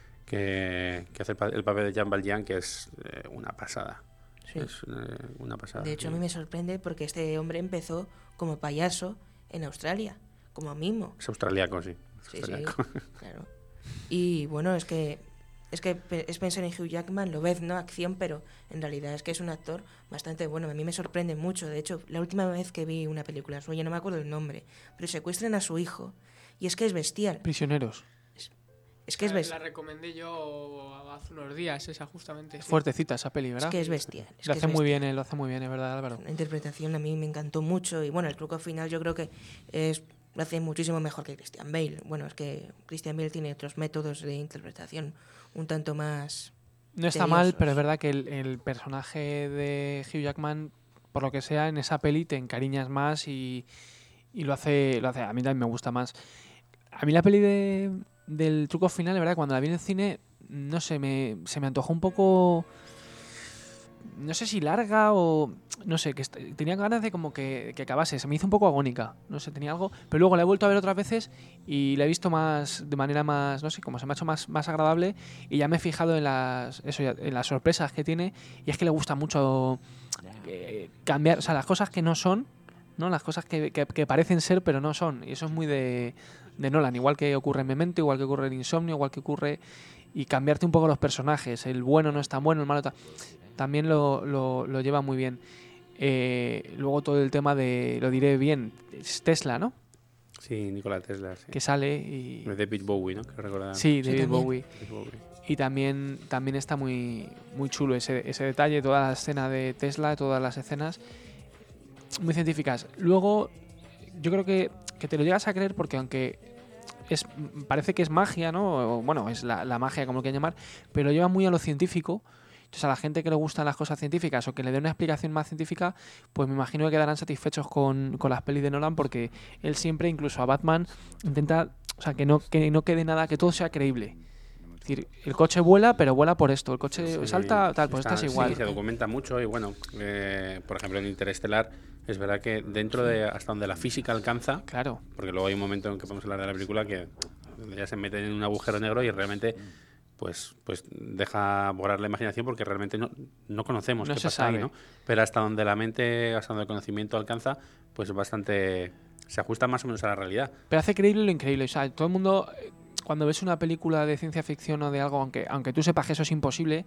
que, que hace el, pa- el papel de Jean Valjean, que es eh, una pasada. Sí. Es eh, una pasada. De hecho, a mí me sorprende porque este hombre empezó como payaso en Australia, como mimo. Es australiaco, sí. Es Sí, sí, australiaco. claro. Y bueno, es que es que pe- es pensar en Hugh Jackman, lo ves, ¿no? Acción, pero en realidad es que es un actor bastante bueno. A mí me sorprende mucho. De hecho, la última vez que vi una película suya, no me acuerdo el nombre, pero secuestran a su hijo y es que es bestial. Prisioneros. Es que es La- bestial. La recomendé yo hace unos días, esa justamente. Es sí. fuertecita esa peli, Es ¿verdad? que es bestial. Es lo que hace es muy bestial. bien, eh, lo hace muy bien, es verdad, Álvaro. La interpretación a mí me encantó mucho y bueno, el truco final yo creo que es, lo hace muchísimo mejor que Christian Bale. Bueno, es que Christian Bale tiene otros métodos de interpretación un tanto más... No está mal, tediosos. pero es verdad que el, el personaje de Hugh Jackman, por lo que sea, en esa peli te encariñas más y, y lo hace, lo hace. A mí también me gusta más. A mí la peli de, del truco final, de verdad, cuando la vi en el cine, no sé, me, se me antojó un poco no sé si larga o... No sé, que est- tenía ganas de como que, que acabase. Se me hizo un poco agónica. No sé, tenía algo... Pero luego la he vuelto a ver otras veces y la he visto más de manera más... No sé, como se me ha hecho más, más agradable. Y ya me he fijado en las, eso ya, en las sorpresas que tiene. Y es que le gusta mucho eh, cambiar... O sea, las cosas que no son, ¿no? Las cosas que, que, que parecen ser pero no son. Y eso es muy de, de Nolan. Igual que ocurre en Memento, igual que ocurre en Insomnio, igual que ocurre... Y cambiarte un poco los personajes. El bueno no es tan bueno, el malo... Ta- también lo, lo, lo lleva muy bien. Eh, luego todo el tema de, lo diré bien, es Tesla, ¿no? Sí, Nikola Tesla, sí. Que sale y... De David Bowie, ¿no? Que recordar. Sí, Sí, David también. Bowie. David Bowie. Y también, también está muy, muy chulo ese, ese detalle, toda la escena de Tesla, todas las escenas muy científicas. Luego, yo creo que, que te lo llegas a creer porque aunque es, parece que es magia, ¿no? O, bueno, es la, la magia, como lo quieran llamar, pero lo lleva muy a lo científico. Entonces, a la gente que le gustan las cosas científicas o que le dé una explicación más científica, pues me imagino que quedarán satisfechos con, con las pelis de Nolan porque él siempre, incluso a Batman, intenta, o sea, que no, que no quede nada, que todo sea creíble. Es decir, el coche vuela, pero vuela por esto. El coche Sí, salta, tal, pues está- esta es igual. Sí, se documenta mucho y bueno, eh, por ejemplo en Interestelar es verdad que dentro de hasta donde la física alcanza, Claro. porque luego hay un momento en que podemos hablar de la película que donde ya se meten en un agujero negro y realmente pues pues deja volar la imaginación porque realmente no, no conocemos No qué se pasa ahí, sabe. ¿no? Pero hasta donde la mente, hasta donde el conocimiento alcanza, pues es bastante se ajusta más o menos a la realidad. Pero hace creíble lo increíble. O sea, todo el mundo, eh, cuando ves una película de ciencia ficción o de algo, aunque, aunque tú sepas que eso es imposible,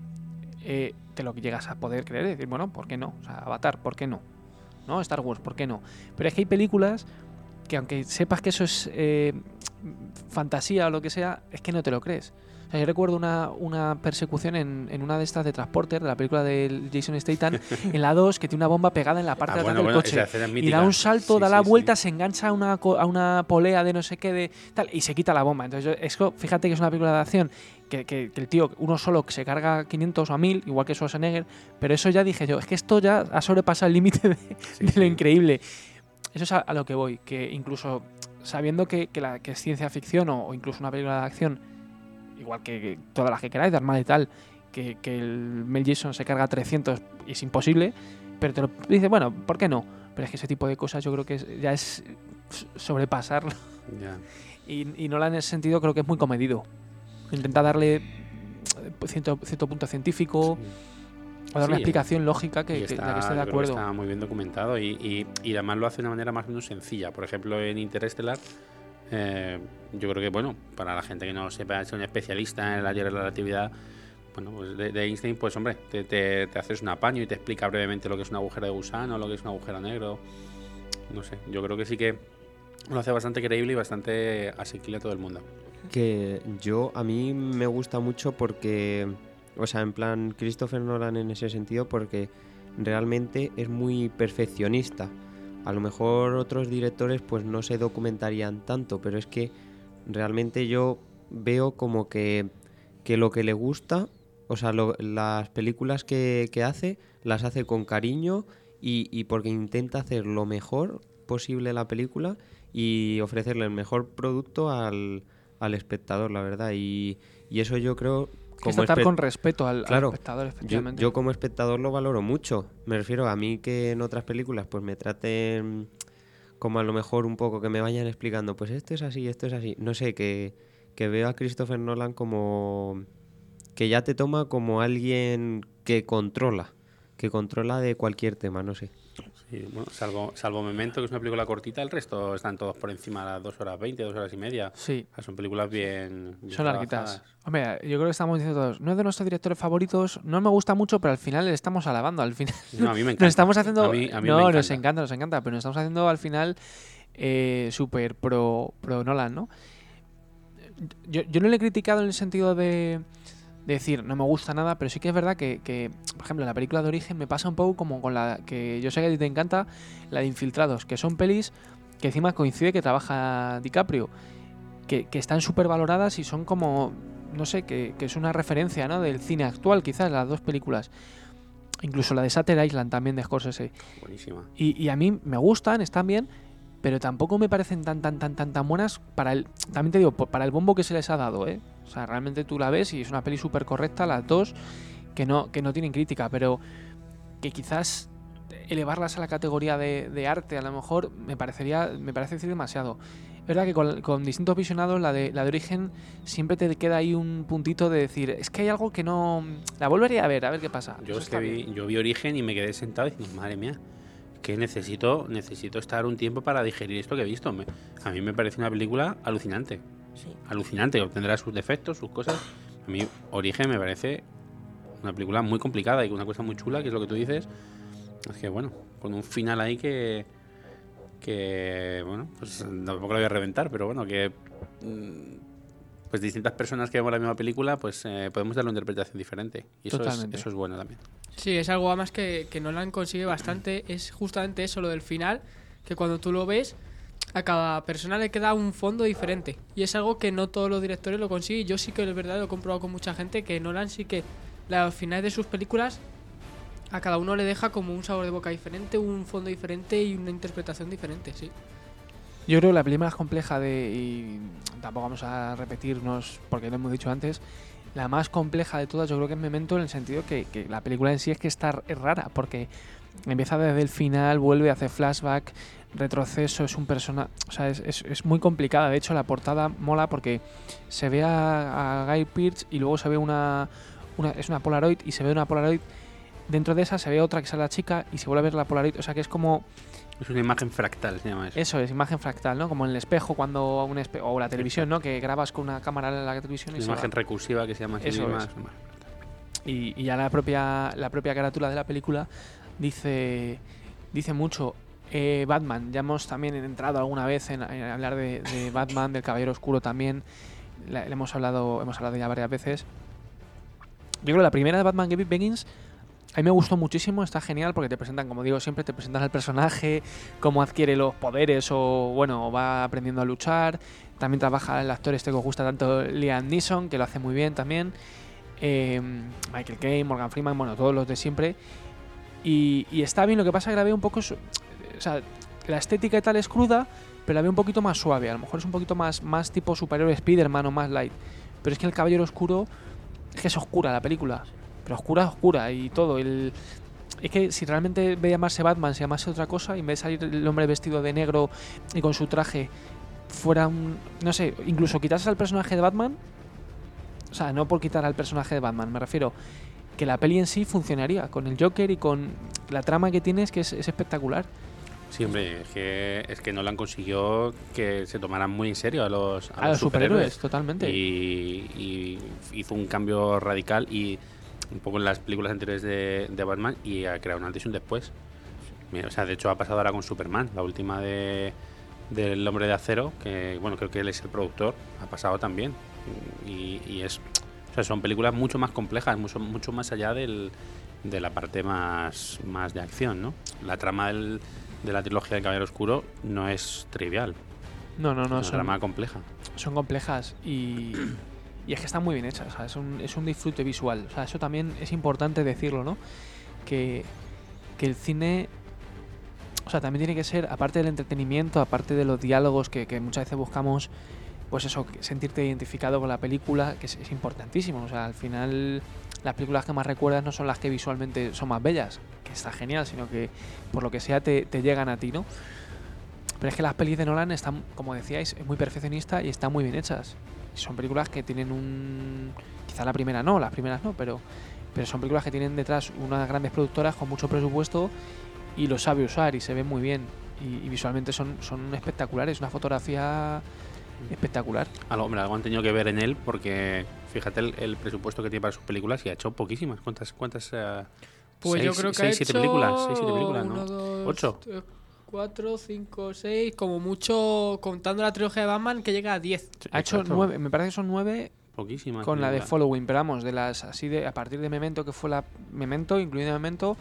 eh, te lo llegas a poder creer y decir, bueno, ¿por qué no? O sea, Avatar, ¿por qué no? ¿No? Star Wars, ¿por qué no? Pero es que hay películas que aunque sepas que eso es eh, fantasía o lo que sea, es que no te lo crees. O sea, yo recuerdo una, una persecución en, en una de estas de Transporter, de la película de Jason Statham, en la dos, que tiene una bomba pegada en la parte Ah, de atrás bueno, del bueno, coche. esa escena es Y mítica. da un salto, Sí, da la sí, vuelta, sí. se engancha a una, co- a una polea de no sé qué, de tal, y se quita la bomba. Entonces, yo- es que, fíjate que es una película de acción que, que- que el tío, uno solo se carga quinientos o a mil, igual que Schwarzenegger, pero eso ya dije yo, es que esto ya ha sobrepasado el límite de, Sí, de lo sí. increíble. Eso es a, a lo que voy, que incluso sabiendo que, que, la, que es ciencia ficción o, o incluso una película de acción, igual que, que todas las que queráis, de Armada y tal, que, que el Mel Gibson se carga trescientos y es imposible, pero te lo dice, bueno, ¿por qué no? Pero es que ese tipo de cosas yo creo que es- ya es sobrepasarlo. Ya. Y, y Nolan en ese sentido creo que es muy comedido. Intenta darle eh, cierto, cierto punto científico, o dar una Sí, explicación lógica que, Y que- está, la que esté de yo creo que acuerdo. está muy bien documentado y, y, y además lo hace de una manera más o menos sencilla. Por ejemplo, en Interestelar, eh, yo creo que, bueno, para la gente que no sepa, ser un especialista en la teoría de la relatividad, bueno, pues de, de Einstein, pues hombre, te, te, te haces un apaño y te explica brevemente lo que es un agujero de gusano, lo que es un agujero negro. No sé, yo creo que sí que lo hace bastante creíble y bastante asequible a todo el mundo. Que yo, a mí me gusta mucho porque, o sea, en plan Christopher Nolan en ese sentido, porque realmente es muy perfeccionista. A lo mejor otros directores pues no se documentarían tanto, pero es que realmente yo veo como que, que lo que le gusta, o sea, lo- las películas que, que hace, las hace con cariño y, y porque intenta hacer lo mejor posible la película y ofrecerle el mejor producto al, al espectador, la verdad. Y, y eso yo creo... Que es como tratar espe- con respeto al, al Claro, espectador, yo, efectivamente. yo como espectador lo valoro mucho. Me refiero a mí que en otras películas pues me traten como a lo mejor un poco que me vayan explicando, pues esto es así, esto es así. No sé, que, que veo a Christopher Nolan como que ya te toma como alguien que controla, que controla de cualquier tema, no sé. Sí, bueno, salvo, salvo Memento, que es una película cortita, el resto están todos por encima de las dos horas veinte, dos horas y media. Sí, O sea, son películas bien, bien son larguitas. trabajadas. Hombre, yo creo que estamos diciendo todos, no es de nuestros directores favoritos, no me gusta mucho, pero al final le estamos alabando. Al final No, a mí me encanta. nos estamos haciendo... A mí- a mí no, me nos encanta. encanta, nos encanta, pero nos estamos haciendo al final eh, súper pro, pro Nolan, ¿no? Yo, yo no le he criticado en el sentido de, de decir, no me gusta nada, pero sí que es verdad que, que, por ejemplo, la película de Origen me pasa un poco como con la que yo sé que a ti te encanta, la de Infiltrados, que son pelis que encima coincide que trabaja DiCaprio, que, que están súper valoradas y son como, no sé, que, que es una referencia, ¿no?, del cine actual, quizás, las dos películas. Incluso la de Shutter Island también de Scorsese. Buenísima. Y, y a mí me gustan, están bien, pero tampoco me parecen tan, tan, tan, tan, tan buenas para el... También te digo, po- para el bombo que se les ha dado, ¿eh? O sea, realmente tú la ves y es una peli súper correcta, las dos, que no, que no tienen crítica, pero que quizás elevarlas a la categoría de, de arte a lo mejor me parecería me parece decir demasiado. Es verdad que con, con distintos visionados la de, la de Origen siempre te queda ahí un puntito de decir, es que hay algo que no... La volvería a ver, a ver qué pasa. Yo, Eso es que está vi, bien. yo vi Origen y me quedé sentado y dije, madre mía, que necesito, necesito estar un tiempo para digerir esto que he visto. Me- a mí me parece una película alucinante. Sí. Alucinante, tendrá sus defectos, sus cosas. A mí Origen me parece una película muy complicada y una cosa muy chula, que es lo que tú dices. Es que bueno, con un final ahí que... que bueno, pues tampoco lo voy a reventar, pero bueno, que mm, pues distintas personas que vemos la misma película, pues eh, podemos darle una interpretación diferente. Y eso es, Totalmente. eso es bueno también. Sí, es algo además que, que Nolan consigue bastante. Es justamente eso, lo del final, que cuando tú lo ves, a cada persona le queda un fondo diferente. Y es algo que no todos los directores lo consiguen. Yo sí que es verdad, lo he comprobado con mucha gente, que Nolan sí que los finales de sus películas a cada uno le deja como un sabor de boca diferente, un fondo diferente y una interpretación diferente, sí. Yo creo que la película más compleja de... y tampoco vamos a repetirnos porque lo hemos dicho antes. La más compleja de todas yo creo que es Memento, en el sentido que, que la película en sí es que está es rara, porque empieza desde el final, vuelve, hace flashback, retroceso, es un persona, o sea, es, es, es muy complicada. De hecho, la portada mola porque se ve a, a Guy Pearce y luego se ve una, una... es una Polaroid y se ve una Polaroid. Dentro de esa se ve otra que sale la chica y se vuelve a ver la Polaroid. O sea, que es como... Es una imagen fractal, se llama eso. Eso es, imagen fractal, ¿no? Como en el espejo cuando un espe- o la televisión, ¿no? Que grabas con una cámara en la televisión y Una se imagen va. recursiva que se llama así Eso misma, es. es una imagen fractal. Y, y ya la propia la propia carátula de la película dice dice mucho. Eh, Batman, ya hemos también entrado alguna vez en, en hablar de, de Batman, del Caballero Oscuro también. La- le hemos hablado hemos hablado ya varias veces. Yo creo que la primera de Batman Begins a mí me gustó muchísimo, está genial porque te presentan, como digo siempre, te presentan al personaje, cómo adquiere los poderes o, bueno, va aprendiendo a luchar. También trabaja el actor este que os gusta tanto, Liam Neeson, que lo hace muy bien también. Eh, Michael Caine, Morgan Freeman, bueno, todos los de siempre. Y, y está bien, lo que pasa es que la veo un poco... su- O sea, la estética y tal es cruda, pero la veo un poquito más suave. A lo mejor es un poquito más, más tipo superhéroe Spider-Man o más light. Pero es que el Caballero Oscuro es que es oscura la película. Pero oscura, oscura y todo. El, es que si realmente ve llamarse Batman, se llamase otra cosa, y en vez de salir el hombre vestido de negro y con su traje, fuera un... No sé, incluso quitase al personaje de Batman. O sea, no por quitar al personaje de Batman, me refiero que la peli en sí funcionaría con el Joker y con la trama que tiene, es que es, es espectacular. Sí, hombre, es que, es que Nolan consiguió que se tomaran muy en serio a los, a A los superhéroes, superhéroes. totalmente. Y, y hizo un cambio radical y un poco en las películas anteriores de, de Batman y ha creado un antes y un después. Mira, o sea, de hecho ha pasado ahora con Superman, la última de del Hombre de Acero, que bueno, creo que él es el productor, ha pasado también. Y, y es, o sea, son películas mucho más complejas, mucho, mucho más allá del, de la parte más, más de acción, ¿no? La trama del, de la trilogía del Caballero Oscuro no es trivial, No, no, no, es una son, trama compleja. son complejas y, y es que están muy bien hechas. O sea, es, un, es un disfrute visual. O sea, eso también es importante decirlo, ¿no? Que, que el cine, o sea, también tiene que ser, aparte del entretenimiento, aparte de los diálogos que, que muchas veces buscamos, pues eso, que sentirte identificado con la película, que es, es importantísimo. O sea, al final las películas que más recuerdas no son las que visualmente son más bellas, que está genial, sino que por lo que sea te, te llegan a ti, ¿no? Pero es que las pelis de Nolan están, como decíais, es muy perfeccionista y están muy bien hechas. Son películas que tienen un... Quizá la primera no, las primeras no, pero, pero son películas que tienen detrás unas grandes productoras con mucho presupuesto y lo sabe usar y se ve muy bien. Y, y visualmente son, son espectaculares, una fotografía espectacular. Algo, hombre, algo han tenido que ver en él porque fíjate el, el presupuesto que tiene para sus películas y ha hecho poquísimas. ¿Cuántas? cuántas eh, Pues seis, yo creo que seis, ha siete hecho películas, seis, siete películas, ¿no? uno, dos, Ocho. eh, cuatro, cinco, seis, como mucho, contando la trilogía de Batman, que llega a diez. Ha hecho Exacto. nueve, me parece que son nueve Poquísimas. con la de películas. Following, pero vamos, de las así de a partir de Memento, que fue la Memento, incluido Memento,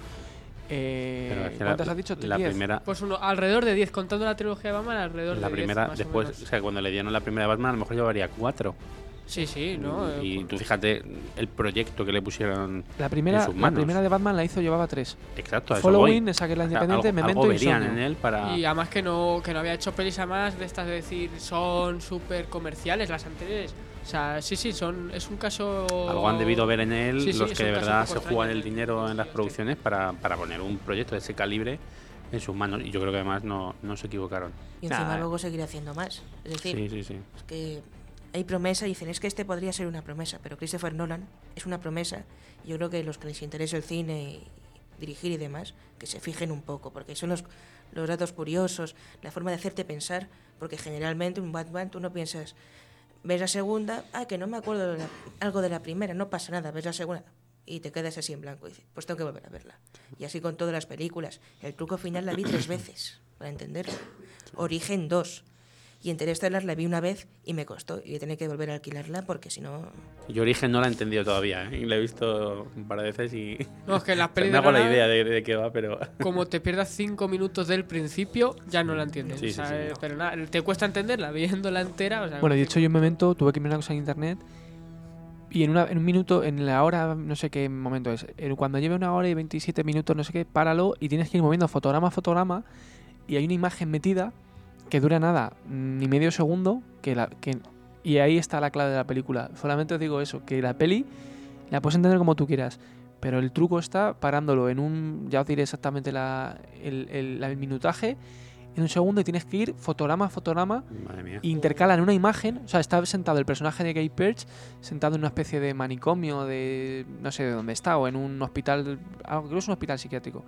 eh, Pero es que ¿cuántas la, has dicho? La diez. primera, Pues uno, alrededor de diez, contando la trilogía de Batman, alrededor la de diez. primera más o después, menos. o sea, cuando le dieron la primera de Batman, a lo mejor llevaría cuatro. Sí, sí, ¿no? Eh, Y tú fíjate el proyecto que le pusieron. La primera, en sus la manos. primera de Batman la hizo, llevaba tres. Exacto, a eso Following, voy. esa que es la O sea, independiente, algo, Memento algo y verían Insomnio. en él para. Y además que no, que no había hecho pelis además de estas de decir son súper comerciales las anteriores. O sea, sí, sí, son, es un caso... Algo han debido ver en él Sí, sí, los es que un de caso verdad un se poco juegan extraño. el dinero en las producciones para, para poner un proyecto de ese calibre en sus manos. Y yo creo que además no, no se equivocaron. Y encima Nah. luego seguir haciendo más. Es decir, Sí, sí, sí. es que hay promesa y dicen, es que este podría ser una promesa, pero Christopher Nolan es una promesa. Y yo creo que los que les interesa el cine y dirigir y demás, que se fijen un poco, porque son los, los datos curiosos, la forma de hacerte pensar, porque generalmente un Batman tú no piensas, ves la segunda, ah, que no me acuerdo de la- algo de la primera, no pasa nada, ves la segunda y te quedas así en blanco y dices, pues tengo que volver a verla. Y así con todas las películas. El truco final la vi tres veces, para entenderlo. Origen dos. Y Interstellar la vi una vez y me costó. Y voy a tener que volver a alquilarla porque si no... Yo Origen no la he entendido todavía, ¿eh? Y la he visto un par de veces y No, es que las o sea, pelis me de hago la Nolan, idea de, de qué va, pero... como te pierdas cinco minutos del principio, ya no la entiendes. Sí, o sea, sí, sí. eh, Pero nada, te cuesta entenderla viéndola entera. O sea, Bueno, de hecho yo en un momento tuve que mirar una cosa en internet y en, una, en un minuto, en la hora, no sé qué momento es, en- cuando lleve una hora y veintisiete minutos, no sé qué, páralo y tienes que ir moviendo fotograma a fotograma y hay una imagen metida que dura nada, mm, ni medio segundo, que la, que, y ahí está la clave de la película. Solamente os digo eso, que la peli la puedes entender como tú quieras, pero el truco está parándolo en un, ya os diré exactamente la, el, el- la- el minutaje, en un segundo y tienes que ir fotograma a fotograma. Madre mía. Intercalan una imagen, o sea, está sentado el personaje de Guy Pearce sentado en una especie de manicomio de no sé de dónde está, o en un hospital, algo creo que es un hospital psiquiátrico.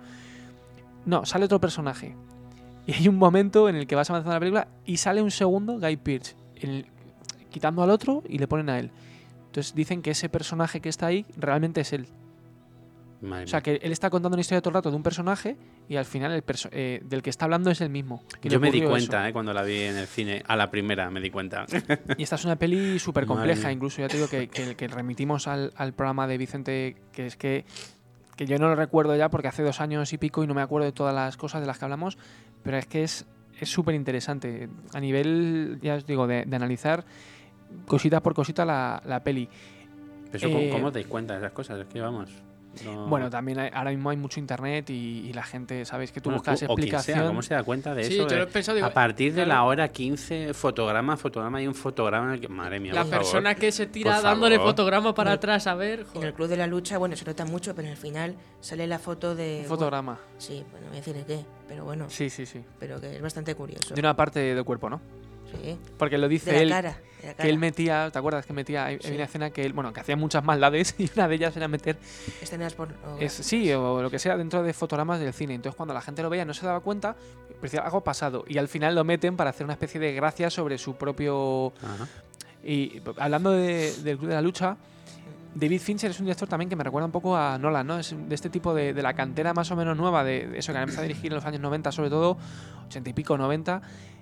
No, sale otro personaje. Y hay un momento en el que vas avanzando la película y sale un segundo Guy Pearce, en el- quitando al otro y le ponen a él. Entonces dicen que ese personaje que está ahí realmente es él. Madre O sea, mía. que él está contando una historia todo el rato de un personaje y al final el perso- eh, del que está hablando es el mismo. que le Yo me di ocurrió cuenta, eso. ¿eh? Cuando la vi en el cine, a la primera me di cuenta. Y esta es una peli súper Madre compleja, mía. incluso ya te digo que, que, que remitimos al, al programa de Vicente, que es que, que yo no lo recuerdo ya porque hace dos años y pico y no me acuerdo de todas las cosas de las que hablamos, pero es que es es súper interesante a nivel, ya os digo, de, de analizar cosita por cosita la, la peli. Eso, Eh, ¿cómo, ¿Cómo os dais cuenta de esas cosas? Es que vamos. no- Bueno, también hay- ahora mismo hay mucho internet y, y la gente, sabéis que tú Bueno, buscas tú o quien sea, explicación. ¿cómo se da cuenta de Sí, eso? yo De- lo he pensado, digo, a partir de claro. la hora quince, fotograma, fotograma y un fotograma en el que... Madre mía, La por favor. persona que se tira Por dándole favor. fotograma para No. atrás, a ver. En el Joder. Club de la Lucha, bueno, se nota mucho, pero al final sale la foto de... Un fotograma. Sí, bueno, no voy a decir de qué, pero bueno, Sí, sí, sí. pero que es bastante curioso. De una parte del cuerpo, ¿no? Sí, Porque lo dice de la él. cara, de la Que él cara. metía, ¿te acuerdas que metía? Hay, hay Sí. una escena que él, bueno, que hacía muchas maldades y una de ellas era meter, Escenas por... o- es, sí, o lo que sea, dentro de fotogramas del cine. Entonces, cuando la gente lo veía, no se daba cuenta, parecía algo pasado. Y al final lo meten para hacer una especie de gracia sobre su propio. Ajá. Y hablando de- del Club de la Lucha, David Fincher es un director también que me recuerda un poco a Nolan, ¿no? Es de este tipo de, de la cantera más o menos nueva, de, de eso que han empezado a dirigir en los años noventa, sobre todo, ochenta y pico, noventa.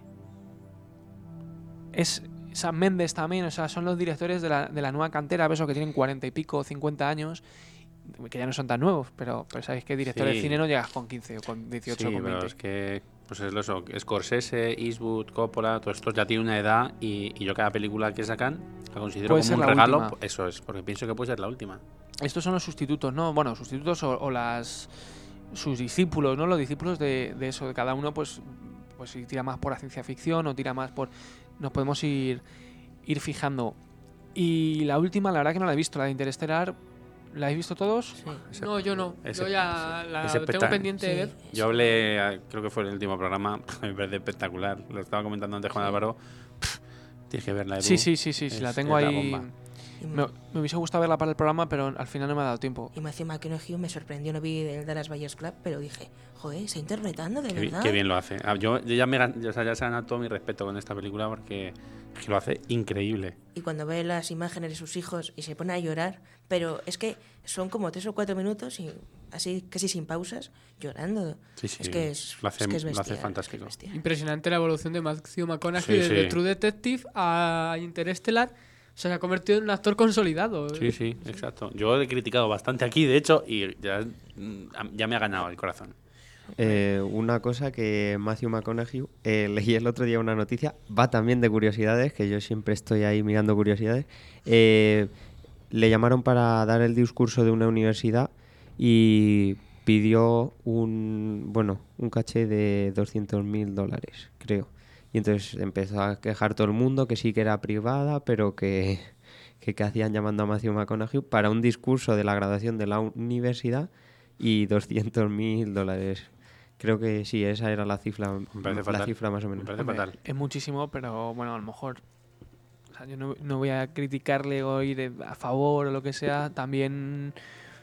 Es Sam Mendes también, o sea, son los directores de la, de la nueva cantera, eso que tienen cuarenta y pico, cincuenta años, que ya no son tan nuevos, pero, pero sabéis que director de Sí. cine no llegas con quince o con dieciocho o Sí, con pero veinte. es que pues es lo eso, Scorsese, Eastwood, Coppola, todos estos ya tienen una edad y, y yo cada película que sacan la considero Puede como ser un la regalo. última. Eso es, porque pienso que puede ser la última. Estos son los sustitutos, ¿no? Bueno, sustitutos o, o las sus discípulos, ¿no? Los discípulos de, de eso, de cada uno, pues, pues si tira más por la ciencia ficción o tira más por. Nos podemos ir, ir fijando. Y la última, la verdad que no la he visto, la de Interestelar. ¿La habéis visto todos? Sí. Ese- No, yo no. ese- yo ya la ese tengo espectac- pendiente de Sí. ver. Yo hablé, ah, creo que fue en el último programa, me parece espectacular. Lo estaba comentando antes Juan Sí. Álvaro. Pff, tienes que verla, Edu. Sí, sí, sí, sí, sí, Es- la tengo es la ahí. bomba. Y, Me, me hubiese gustado verla para el programa, pero al final no me ha dado tiempo. y Matthew McConaughey me sorprendió, no vi el Dallas Buyers Club, pero dije, joder, está interpretando de Qué, bi- verdad. qué bien lo hace. Ah, Yo, yo ya, me, gan- o sea, ya se ha ganado todo mi respeto con esta película porque es que lo hace increíble. Y cuando ve las imágenes de sus hijos y se pone a llorar, pero es que son como tres o cuatro minutos y así casi sin pausas llorando. Sí, sí, Es que es, lo hace- es que es lo hace bestial, fantástico. es bestial. Impresionante la evolución de Matthew McConaughey Sí, desde sí. True Detective a Interstellar. O sea, se ha convertido en un actor consolidado. Sí, sí, exacto. Yo he criticado bastante aquí, de hecho, y ya, mm, ya me ha ganado el corazón. Eh, una cosa que Matthew McConaughey, eh, leí el otro día una noticia, va también de curiosidades, que yo siempre estoy ahí mirando curiosidades. Eh, le llamaron para dar el discurso de una universidad y pidió un, bueno, un caché de doscientos mil dólares, creo. Y entonces empezó a quejar todo el mundo que sí que era privada, pero que, que qué hacían llamando a Matthew McConaughey para un discurso de la graduación de la universidad y doscientos mil dólares. Creo que sí, esa era la cifra, la cifra más o menos. Me parece Hombre, fatal. Es muchísimo, pero bueno, a lo mejor... O sea, yo no, no voy a criticarle o ir a favor o lo que sea. También...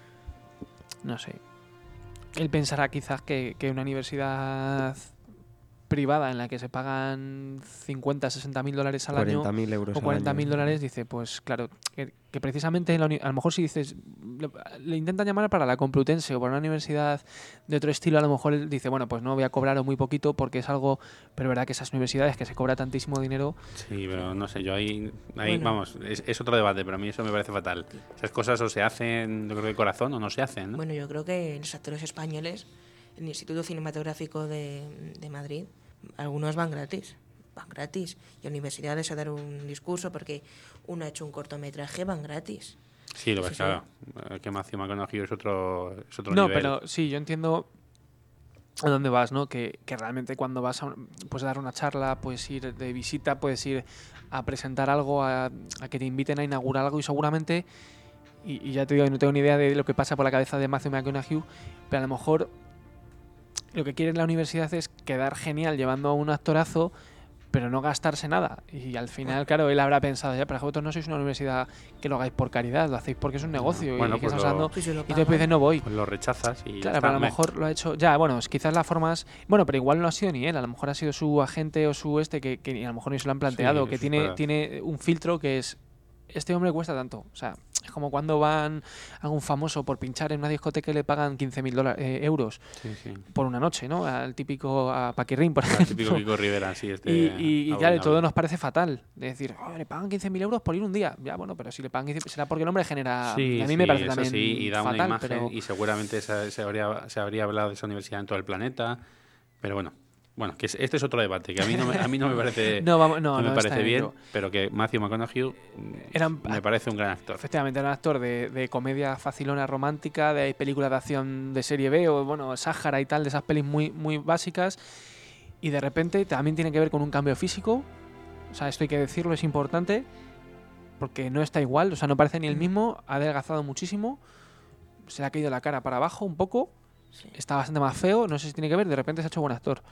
No sé. Él pensará quizás que, que una universidad privada en la que se pagan cincuenta, sesenta mil dólares al año cuarenta mil euros o cuarenta al mil año. dólares, dice, pues claro, que, que precisamente en la uni- a lo mejor si dices, le, le intentan llamar para la Complutense o para una universidad de otro estilo, a lo mejor él dice, bueno, pues no voy a cobrar o muy poquito porque es algo, pero verdad que esas universidades que se cobra tantísimo dinero, Sí, pero no sé, yo ahí, ahí Bueno. vamos, es, es otro debate, pero a mí eso me parece fatal. Esas cosas o se hacen, yo creo que de corazón, o no se hacen, ¿no? Bueno, yo creo que los actores españoles, el Instituto Cinematográfico de, de Madrid, algunos van gratis. Van gratis. Y a universidades a dar un discurso porque uno ha hecho un cortometraje, van gratis. Sí, lo que Sí, es claro, eh, que Matthew McConaughey es otro, es otro no, nivel. pero sí, yo entiendo a dónde vas, ¿no? Que, que realmente cuando vas a un- pues, a dar una charla, puedes ir de visita, puedes ir a presentar algo, a, a que te inviten a inaugurar algo y seguramente, y, y ya te digo, no tengo ni idea de lo que pasa por la cabeza de Matthew McConaughey, pero a lo mejor lo que quiere la universidad es quedar genial llevando a un actorazo, pero no gastarse nada. Y al final, claro, él habrá pensado, ya, pero vosotros no sois una universidad que lo hagáis por caridad, lo hacéis porque es un negocio Bueno, y que pues estás lo- dando... Sí, sí, lo Y tú pagan. dices, no voy. Pues lo rechazas y ya Claro, está. pero a lo Me- mejor lo ha hecho. Ya, bueno, es quizás la forma más. Bueno, pero igual no ha sido ni él. A lo mejor ha sido su agente o su este que, que a lo mejor ni se lo han planteado. Sí, que eso es tiene, verdad. tiene un filtro que es. Este hombre cuesta tanto. O sea, es como cuando van a un famoso por pinchar en una discoteca y le pagan quince mil eh, euros Sí, sí. por una noche, ¿no? Al típico. A Paquirrín, por Al ejemplo. típico Kiko Rivera, sí, este. Y, y, y claro, abominable. todo nos parece fatal. De decir, "Oh, le pagan quince mil euros por ir un día. Ya, bueno, pero si le pagan quince será porque el hombre genera. Sí, a mí sí, me parece eso también sí, y da fatal, una imagen pero. y seguramente se, se habría, se habría hablado de esa universidad en todo el planeta, pero bueno, bueno, que es- este es otro debate, que a mí no me, a mí no me parece, No, vamos, no, no me no, está parece bien, yo- pero que Matthew McConaughey mm, Era un- me parece un gran actor. Efectivamente, era un actor de, de comedia facilona romántica, de películas de acción de serie B o, bueno, Sáhara y tal, de esas pelis muy, muy básicas. Y de repente también tiene que ver con un cambio físico. O sea, esto hay que decirlo, es importante. Porque no está igual, o sea, no parece ni el mismo. Ha adelgazado muchísimo. Se le ha caído la cara para abajo un poco. Sí. Está bastante más feo. No sé si tiene que ver, de repente se ha hecho buen actor.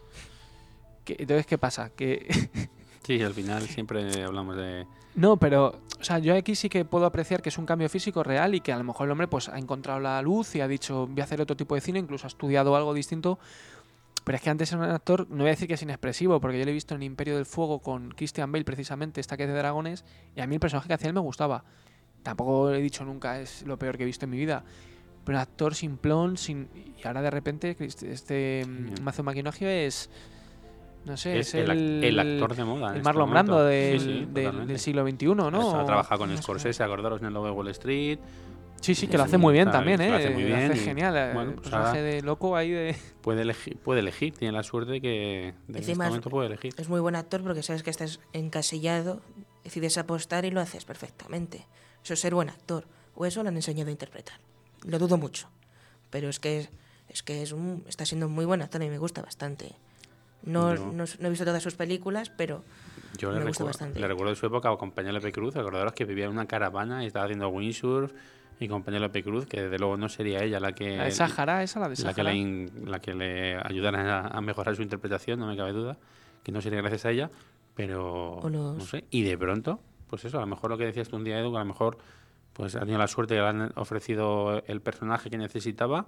¿Qué- Entonces, ¿qué pasa? Que Sí, al final siempre hablamos de... No, pero, o sea, yo aquí sí que puedo apreciar que es un cambio físico real y que a lo mejor el hombre pues ha encontrado la luz y ha dicho, voy a hacer otro tipo de cine, incluso ha estudiado algo distinto. Pero es que antes era un actor, no voy a decir que es inexpresivo, porque yo lo he visto en Imperio del Fuego con Christian Bale precisamente, esta que es de dragones, y a mí el personaje que hacía él me gustaba. Tampoco he dicho nunca es lo peor que he visto en mi vida. Pero un actor simplón, sin y ahora de repente Christ- este mm, Matthew McConaughey es... No sé, Es es, el, ac- el, el actor de moda. en el este Marlon momento. Brando Sí, del, sí, del- totalmente. del siglo veintiuno, ¿no? Ha trabajado con No sé. Scorsese, acordaros en el Lobo de Wall Street. Sí, sí, que lo Sí, hace muy bien o sea, también, ¿eh? lo hace muy bien Lo hace y, genial. eh, bueno, el pues personaje ahora- de loco ahí de... Puede elegir, puede elegir, tiene la suerte que de en este Encima es- momento puede elegir. Es muy buen actor porque sabes que estás encasillado, decides apostar y lo haces perfectamente. Eso es ser buen actor. O eso lo han enseñado a interpretar. Lo dudo mucho. Pero es que es, es que es un, está siendo un muy buen actor y me gusta bastante. No, Yo- no, no he visto todas sus películas, pero Yo me le, gusta recuerdo, bastante. le recuerdo de su época con Penélope Cruz, acordaros que vivía en una caravana y estaba haciendo windsurf y con Penélope Cruz, que desde luego no sería ella la que, La de Sahara, esa, la de la que, Sahara. le, in- la que le ayudara a, a mejorar su interpretación, no me cabe duda, que no sería gracias a ella, pero O los- no sé, y de pronto, pues eso, a lo mejor lo que decías tú un día, Edu, que a lo mejor pues ha tenido la suerte de que le han ofrecido el personaje que necesitaba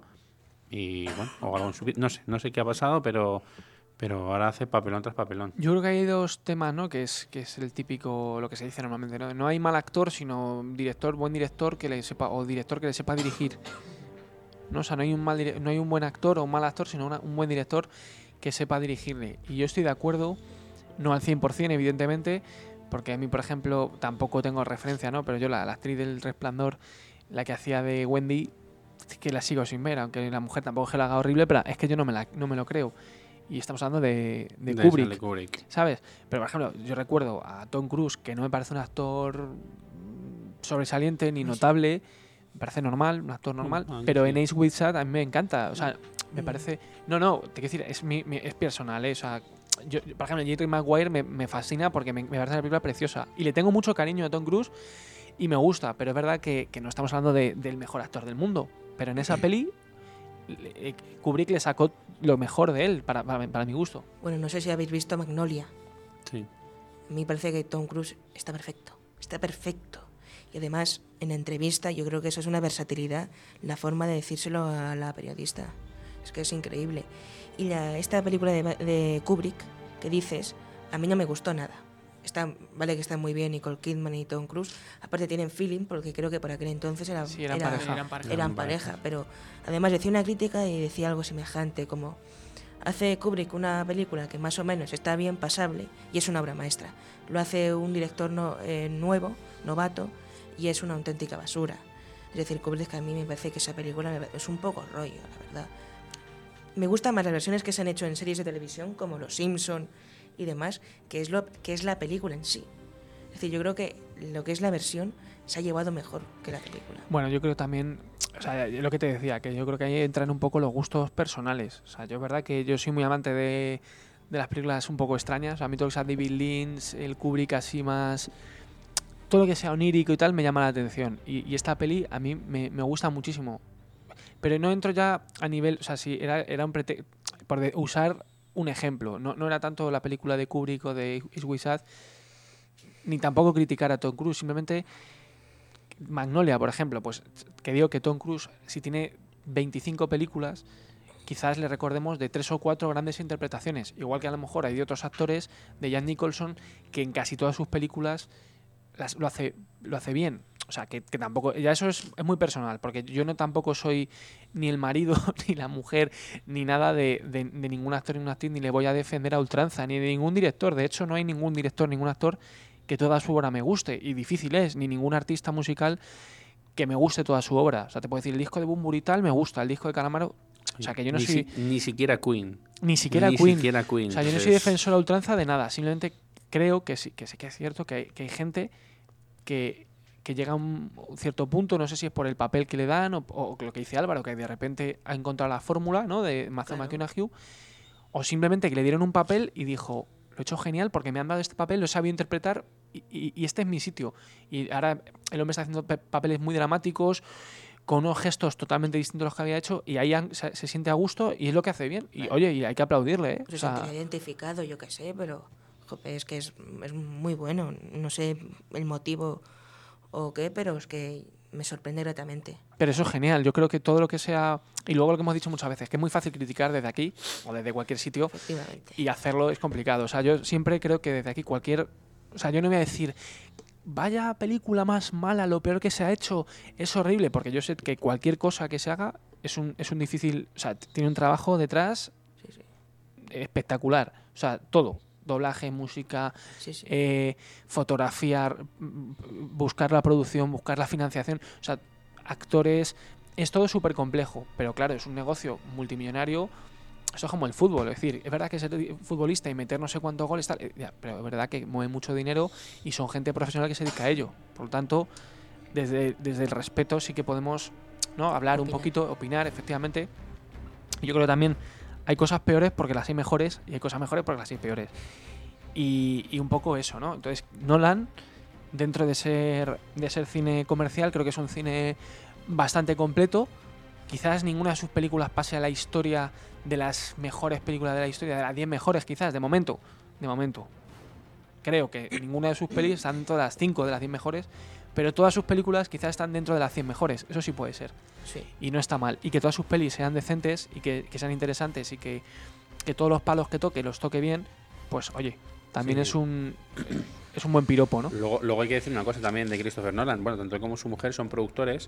y bueno, o algo en su vida, no sé, no sé qué ha pasado, pero pero ahora hace papelón tras papelón. Yo creo que hay dos temas, ¿no? Que es, que es el típico, lo que se dice normalmente, ¿no? No hay mal actor, sino director, buen director que le sepa, o director que le sepa dirigir. ¿No? O sea, no hay un mal dire- no hay un buen actor o un mal actor, sino una- un buen director que sepa dirigirle. Y yo estoy de acuerdo, no al cien por cien, evidentemente, porque a mí, por ejemplo, tampoco tengo referencia, ¿no? Pero yo, la, la actriz del Resplandor, la que hacía de Wendy, es que la sigo sin ver, aunque la mujer tampoco es que la haga horrible, pero es que yo no me, la, no me lo creo. Y estamos hablando de, de De Kubrick. Stanley Kubrick. ¿Sabes? Pero, por ejemplo, yo recuerdo a Tom Cruise, que no me parece un actor mm, sobresaliente ni notable, me parece normal, un actor normal, a mí pero sí. en Ace Witch a mí me encanta, o sea, me Mm. parece... No, no, te quiero decir, es, mi, mi- es personal, ¿eh? O sea, yo, yo, por ejemplo, Jerry Maguire me, me fascina porque me, me parece una película preciosa y le tengo mucho cariño a Tom Cruise y me gusta, pero es verdad que, que no estamos hablando de, del mejor actor del mundo. Pero en esa peli, eh, Kubrick le sacó lo mejor de él, para, para, para mi gusto. Bueno, no sé si habéis visto Magnolia. Sí. A mí me parece que Tom Cruise está perfecto, está perfecto. Y además, en la entrevista, yo creo que eso es una versatilidad, la forma de decírselo a la periodista. Es que es increíble. Y la, esta película de, de Kubrick, que dices, a mí no me gustó nada. Está, vale que están muy bien Nicole Kidman y Tom Cruise. Aparte tienen feeling, porque creo que por aquel entonces era, Sí, eran era- pareja. Eran pareja. eran pareja. Pero además decía una crítica y decía algo semejante, como... Hace Kubrick una película que más o menos está bien pasable y es una obra maestra. Lo hace un director no, eh, nuevo, novato, y es una auténtica basura. Es decir, Kubrick, que a mí me parece que esa película me- es un poco rollo, la verdad. Me gustan más las versiones que se han hecho en series de televisión, como Los Simpson y demás, que es, lo, que es la película en sí. Es decir, yo creo que lo que es la versión se ha llevado mejor que la película. Bueno, yo creo también, o sea, lo que te decía, que yo creo que ahí entran un poco los gustos personales. O sea, yo es verdad que yo soy muy amante de, de las películas un poco extrañas. O sea, a mí todo lo que sea David Lynch, el Kubrick así más... Todo lo que sea onírico y tal me llama la atención. Y, y esta peli a mí me, me gusta muchísimo. Pero no entro ya a nivel... O sea, si era, era un pretexto... Por de- usar un ejemplo. No, no era tanto la película de Kubrick o de Is We Sad, ni tampoco criticar a Tom Cruise. Simplemente... Magnolia, por ejemplo, pues que digo que Tom Cruise, si tiene veinticinco películas, quizás le recordemos de tres o cuatro grandes interpretaciones. Igual que a lo mejor hay de otros actores, de Jack Nicholson, que en casi todas sus películas las, lo, hace, lo hace bien. O sea, que, que tampoco... Ya eso es, es muy personal, porque yo no tampoco soy ni el marido, ni la mujer, ni nada de, de, de ningún actor ni ninguna actriz, ni le voy a defender a ultranza, ni de ningún director. De hecho, no hay ningún director, ningún actor que toda su obra me guste, y difícil es, ni ningún artista musical que me guste toda su obra. O sea, te puedo decir, el disco de Bunbury tal me gusta, el disco de Calamaro... O sea, que yo no ni, soy... si- ni siquiera Queen. Ni siquiera Ni Queen. siquiera Queen. O sea, yo no Entonces, soy defensor a ultranza de nada. Simplemente creo que sí que, sí que es cierto que hay, que hay gente que, que llega a un cierto punto, no sé si es por el papel que le dan o, o lo que dice Álvaro, que de repente ha encontrado la fórmula, ¿no?, de Matthew Claro. McConaughey, o simplemente que le dieron un papel y dijo, lo he hecho genial porque me han dado este papel, lo he sabido interpretar y, y- y este es mi sitio. Y ahora el hombre está haciendo pe- papeles muy dramáticos, con unos gestos totalmente distintos a los que había hecho, y ahí han- se, se siente a gusto y es lo que hace bien. Y oye, y hay que aplaudirle, ¿eh? Se O sea, sentirá identificado, yo qué sé, pero jope, es que es, es muy bueno. No sé el motivo o qué, pero es que me sorprende gratamente. pero eso es genial. Yo creo que todo lo que sea... Y luego lo que hemos dicho muchas veces, que es muy fácil criticar desde aquí o desde cualquier sitio, Efectivamente. y hacerlo es complicado. O sea, yo siempre creo que desde aquí cualquier... O sea, yo no voy a decir, vaya película más mala, lo peor que se ha hecho, es horrible, porque yo sé que cualquier cosa que se haga es un, es un difícil... O sea, tiene un trabajo detrás Sí, sí. espectacular. O sea, todo. Doblaje, música, Sí, sí. eh, fotografiar, mm, buscar la producción, buscar la financiación, o sea, actores, es todo súper complejo, pero claro, es un negocio multimillonario, eso es como el fútbol, es decir, es verdad que ser futbolista y meter no sé cuántos goles, tal, eh, ya, pero es verdad que mueve mucho dinero y son gente profesional que se dedica a ello, por lo tanto, desde, desde el respeto sí que podemos, ¿no?, hablar un Opinar. poquito, opinar, efectivamente. Y yo creo que también hay cosas peores porque las hay mejores y hay cosas mejores porque las hay peores. Y, y un poco eso, ¿no? Entonces, Nolan, dentro de ser, de ser cine comercial, creo que es un cine bastante completo. Quizás ninguna de sus películas pase a la historia de las mejores películas de la historia, de las diez mejores quizás, de momento. De momento. Creo que ninguna de sus pelis están dentro de las cinco de las diez mejores, pero todas sus películas quizás están dentro de las cien mejores. Eso sí puede ser. Sí. Y no está mal. Y que todas sus pelis sean decentes y que, que sean interesantes y que, que todos los palos que toque los toque bien, pues oye, también Sí. es un es un buen piropo, ¿no? Luego, luego hay que decir una cosa también de Christopher Nolan. Bueno, tanto él como su mujer son productores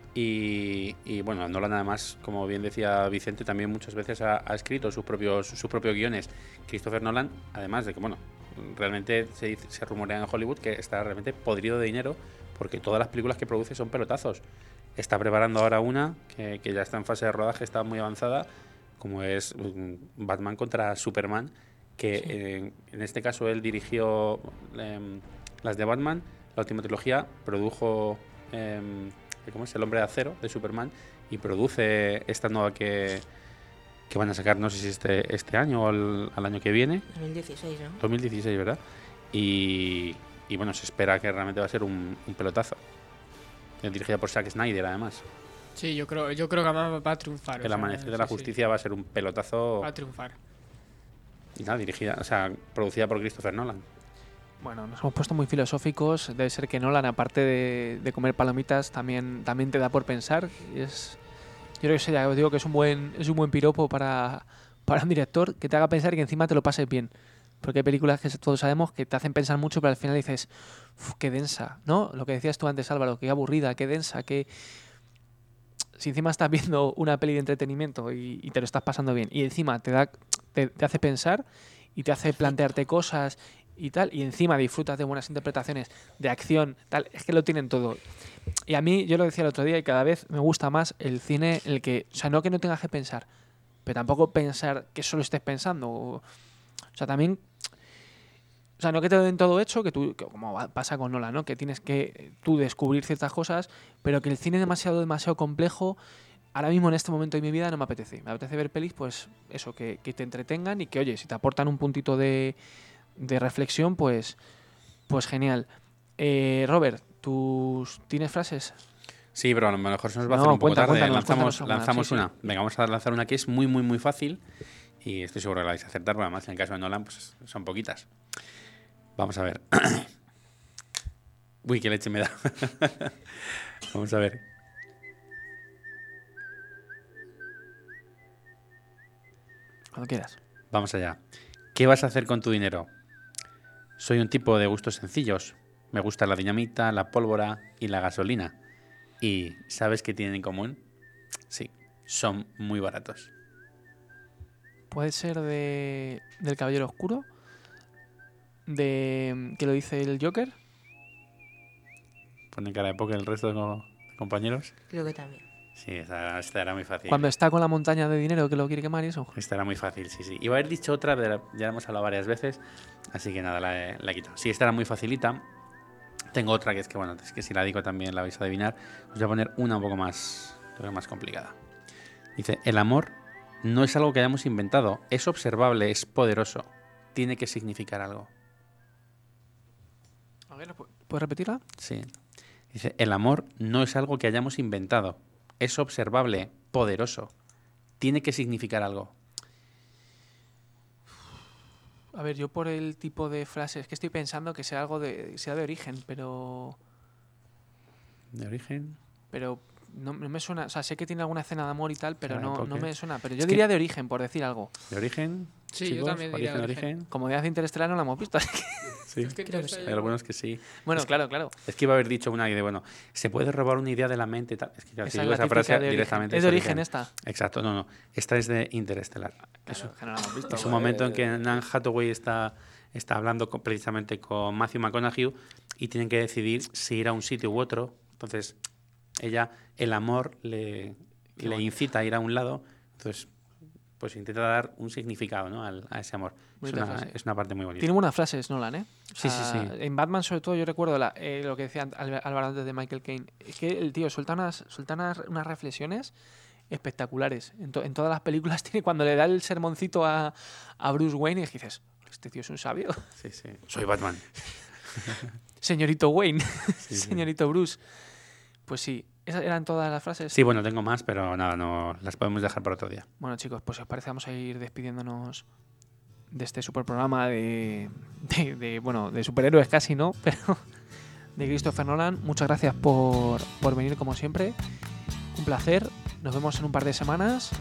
y, y, bueno, Nolan además, como bien decía Vicente, también muchas veces ha, ha escrito sus propios, sus propios guiones. Christopher Nolan, además de que, bueno, realmente se, dice- se rumorea en Hollywood que está realmente podrido de dinero porque todas las películas que produce son pelotazos. Está preparando ahora una que, que ya está en fase de rodaje, está muy avanzada, como es mm, Batman contra Superman, que Sí. eh, en este caso él dirigió em, las de Batman, la última trilogía, produjo em, ¿cómo es? El Hombre de Acero de Superman y produce esta nueva que, que van a sacar, no sé si este, este año o al, al año que viene, dos mil dieciséis, ¿no? dos mil dieciséis, ¿verdad? Y, y bueno, se espera que realmente va a ser un, un pelotazo. Es dirigida por Zack Snyder, además. Sí, yo creo, yo creo que además va a triunfar. El o sea, Amanecer de la sí, sí. Justicia va a ser un pelotazo. Va a triunfar. Y nada, dirigida, o sea, producida por Christopher Nolan. Bueno, nos hemos puesto muy filosóficos. Debe ser que Nolan, aparte de, de comer palomitas, también, también te da por pensar. Y es, yo creo que sí, ya os digo que es un buen, es un buen piropo para, para un director que te haga pensar y que encima te lo pases bien. Porque hay películas que todos sabemos que te hacen pensar mucho, pero al final dices, "Uf, qué densa", ¿no? Lo que decías tú antes, Álvaro, qué aburrida, qué densa, qué... Si encima estás viendo una peli de entretenimiento y, y te lo estás pasando bien, y encima te da te, te hace pensar y te hace plantearte cosas y tal, y encima disfrutas de buenas interpretaciones, de acción, tal, es que lo tienen todo. Y a mí, yo lo decía el otro día, y cada vez me gusta más el cine, el que, o sea, no que no tengas que pensar, pero tampoco pensar que solo estés pensando. O, o sea, también, o sea, no que te lo den todo hecho, que tú, que como va- pasa con Nolan, ¿no? Que tienes que tú descubrir ciertas cosas, pero que el cine es demasiado, demasiado complejo. Ahora mismo, en este momento de mi vida, no me apetece. Me apetece ver pelis, pues, eso, que, que te entretengan y que, oye, si te aportan un puntito de, de reflexión, pues, pues genial. Eh, Robert, ¿tú tienes frases? Sí, pero a lo mejor se nos va a No, hacer un poco cuenta, tarde. cuéntanos, lanzamos cuéntanos alguna, lanzamos sí, sí. una. Venga, vamos a lanzar una que es muy, muy, muy fácil. Y estoy seguro que la vais a acertar, porque además en el caso de Nolan pues son poquitas. Vamos a ver. Uy, qué leche me da. Vamos a ver. Cuando quieras. Vamos allá. ¿Qué vas a hacer con tu dinero? Soy un tipo de gustos sencillos. Me gusta la dinamita, la pólvora y la gasolina. ¿Y sabes qué tienen en común? Sí, son muy baratos. Puede ser de del Caballero Oscuro, de que lo dice el Joker. Pone cara de póker el resto de co- compañeros. Creo que también. Sí, esta, esta era muy fácil. Cuando está con la montaña de dinero que lo quiere quemar y eso. Esta era muy fácil, sí, sí. Iba a haber dicho otra, pero la- ya la hemos hablado varias veces, así que nada, la he, la he quitado. Sí, esta era muy facilita. Tengo otra que es que, bueno, es que si la digo también la vais a adivinar. Os voy a poner una un poco más, creo que más complicada. Dice, el amor no es algo que hayamos inventado, es observable, es poderoso, tiene que significar algo. A ver, ¿puedes repetirla? Sí. Dice, el amor no es algo que hayamos inventado, es observable, poderoso, tiene que significar algo. A ver, yo por el tipo de frases que estoy pensando que sea algo de sea de origen, pero ¿De origen? pero no, no me suena, o sea, sé que tiene alguna escena de amor y tal, pero Cara de no, no póker. me suena, pero yo Es que- diría de origen por decir algo. ¿De origen? Sí, yo chicos? también diría de origen. Como de hace Interestelar no la hemos visto. así que- Sí. Es que Creo que entonces sí. hay Hay algunos que sí. bueno, Es que- claro, claro. Es que iba a haber dicho una y de, bueno, se puede robar una idea de la mente y tal. Es que claro, si Esa es digo la esa típica frase de origen. directamente. Es de origen esta. Exacto, no, no. Esta es de Interestelar. Claro, que no la hemos visto. Es un momento en que Anne Hathaway está, está hablando con- precisamente con Matthew McConaughey y tienen que decidir si ir a un sitio u otro. Entonces, ella, el amor le, le incita a ir a un lado. Entonces, pues intenta dar un significado, ¿no? al- a ese amor. Es Bonita una, frase. es una parte muy bonita. Tiene buenas frases Nolan, ¿eh? O Sí, sí, sea, sí. En Batman, sobre todo, yo recuerdo la- eh, lo que decía Al- Álvaro antes de Michael Caine. Es que el tío suelta unas, suelta unas, unas reflexiones espectaculares. En, to- en todas las películas tiene cuando le da el sermoncito a, a Bruce Wayne y es que dices, este tío es un sabio. Sí, sí. Soy Batman. Señorito Wayne, Sí, sí. señorito Bruce. Pues sí, esas eran todas las frases. Sí, bueno, tengo más, pero nada, no las podemos dejar para otro día. Bueno, chicos, pues si os parece, vamos a ir despidiéndonos de este super programa de, de, de, bueno, de superhéroes casi, ¿no? Pero de Christopher Nolan. Muchas gracias por, por venir, como siempre. Un placer. Nos vemos en un par de semanas.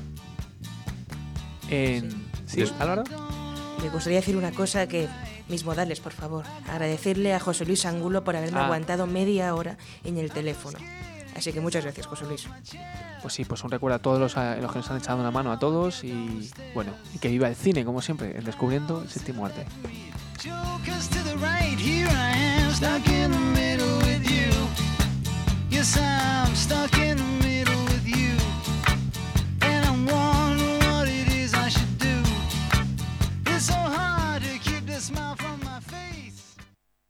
En... ¿Sí, Sí. Álvaro? Me gustaría decir una cosa que... Mis modales, por favor. Agradecerle a José Luis Angulo por haberme Ah. aguantado media hora en el teléfono. Así que muchas gracias, José Luis. Pues sí, pues un recuerdo a todos los, a los que nos han echado una mano, a todos. Y bueno, y que viva el cine, como siempre, en Descubriendo el Séptimo Arte. Jokers to the right, here I am, stuck in the middle with you. Yes, I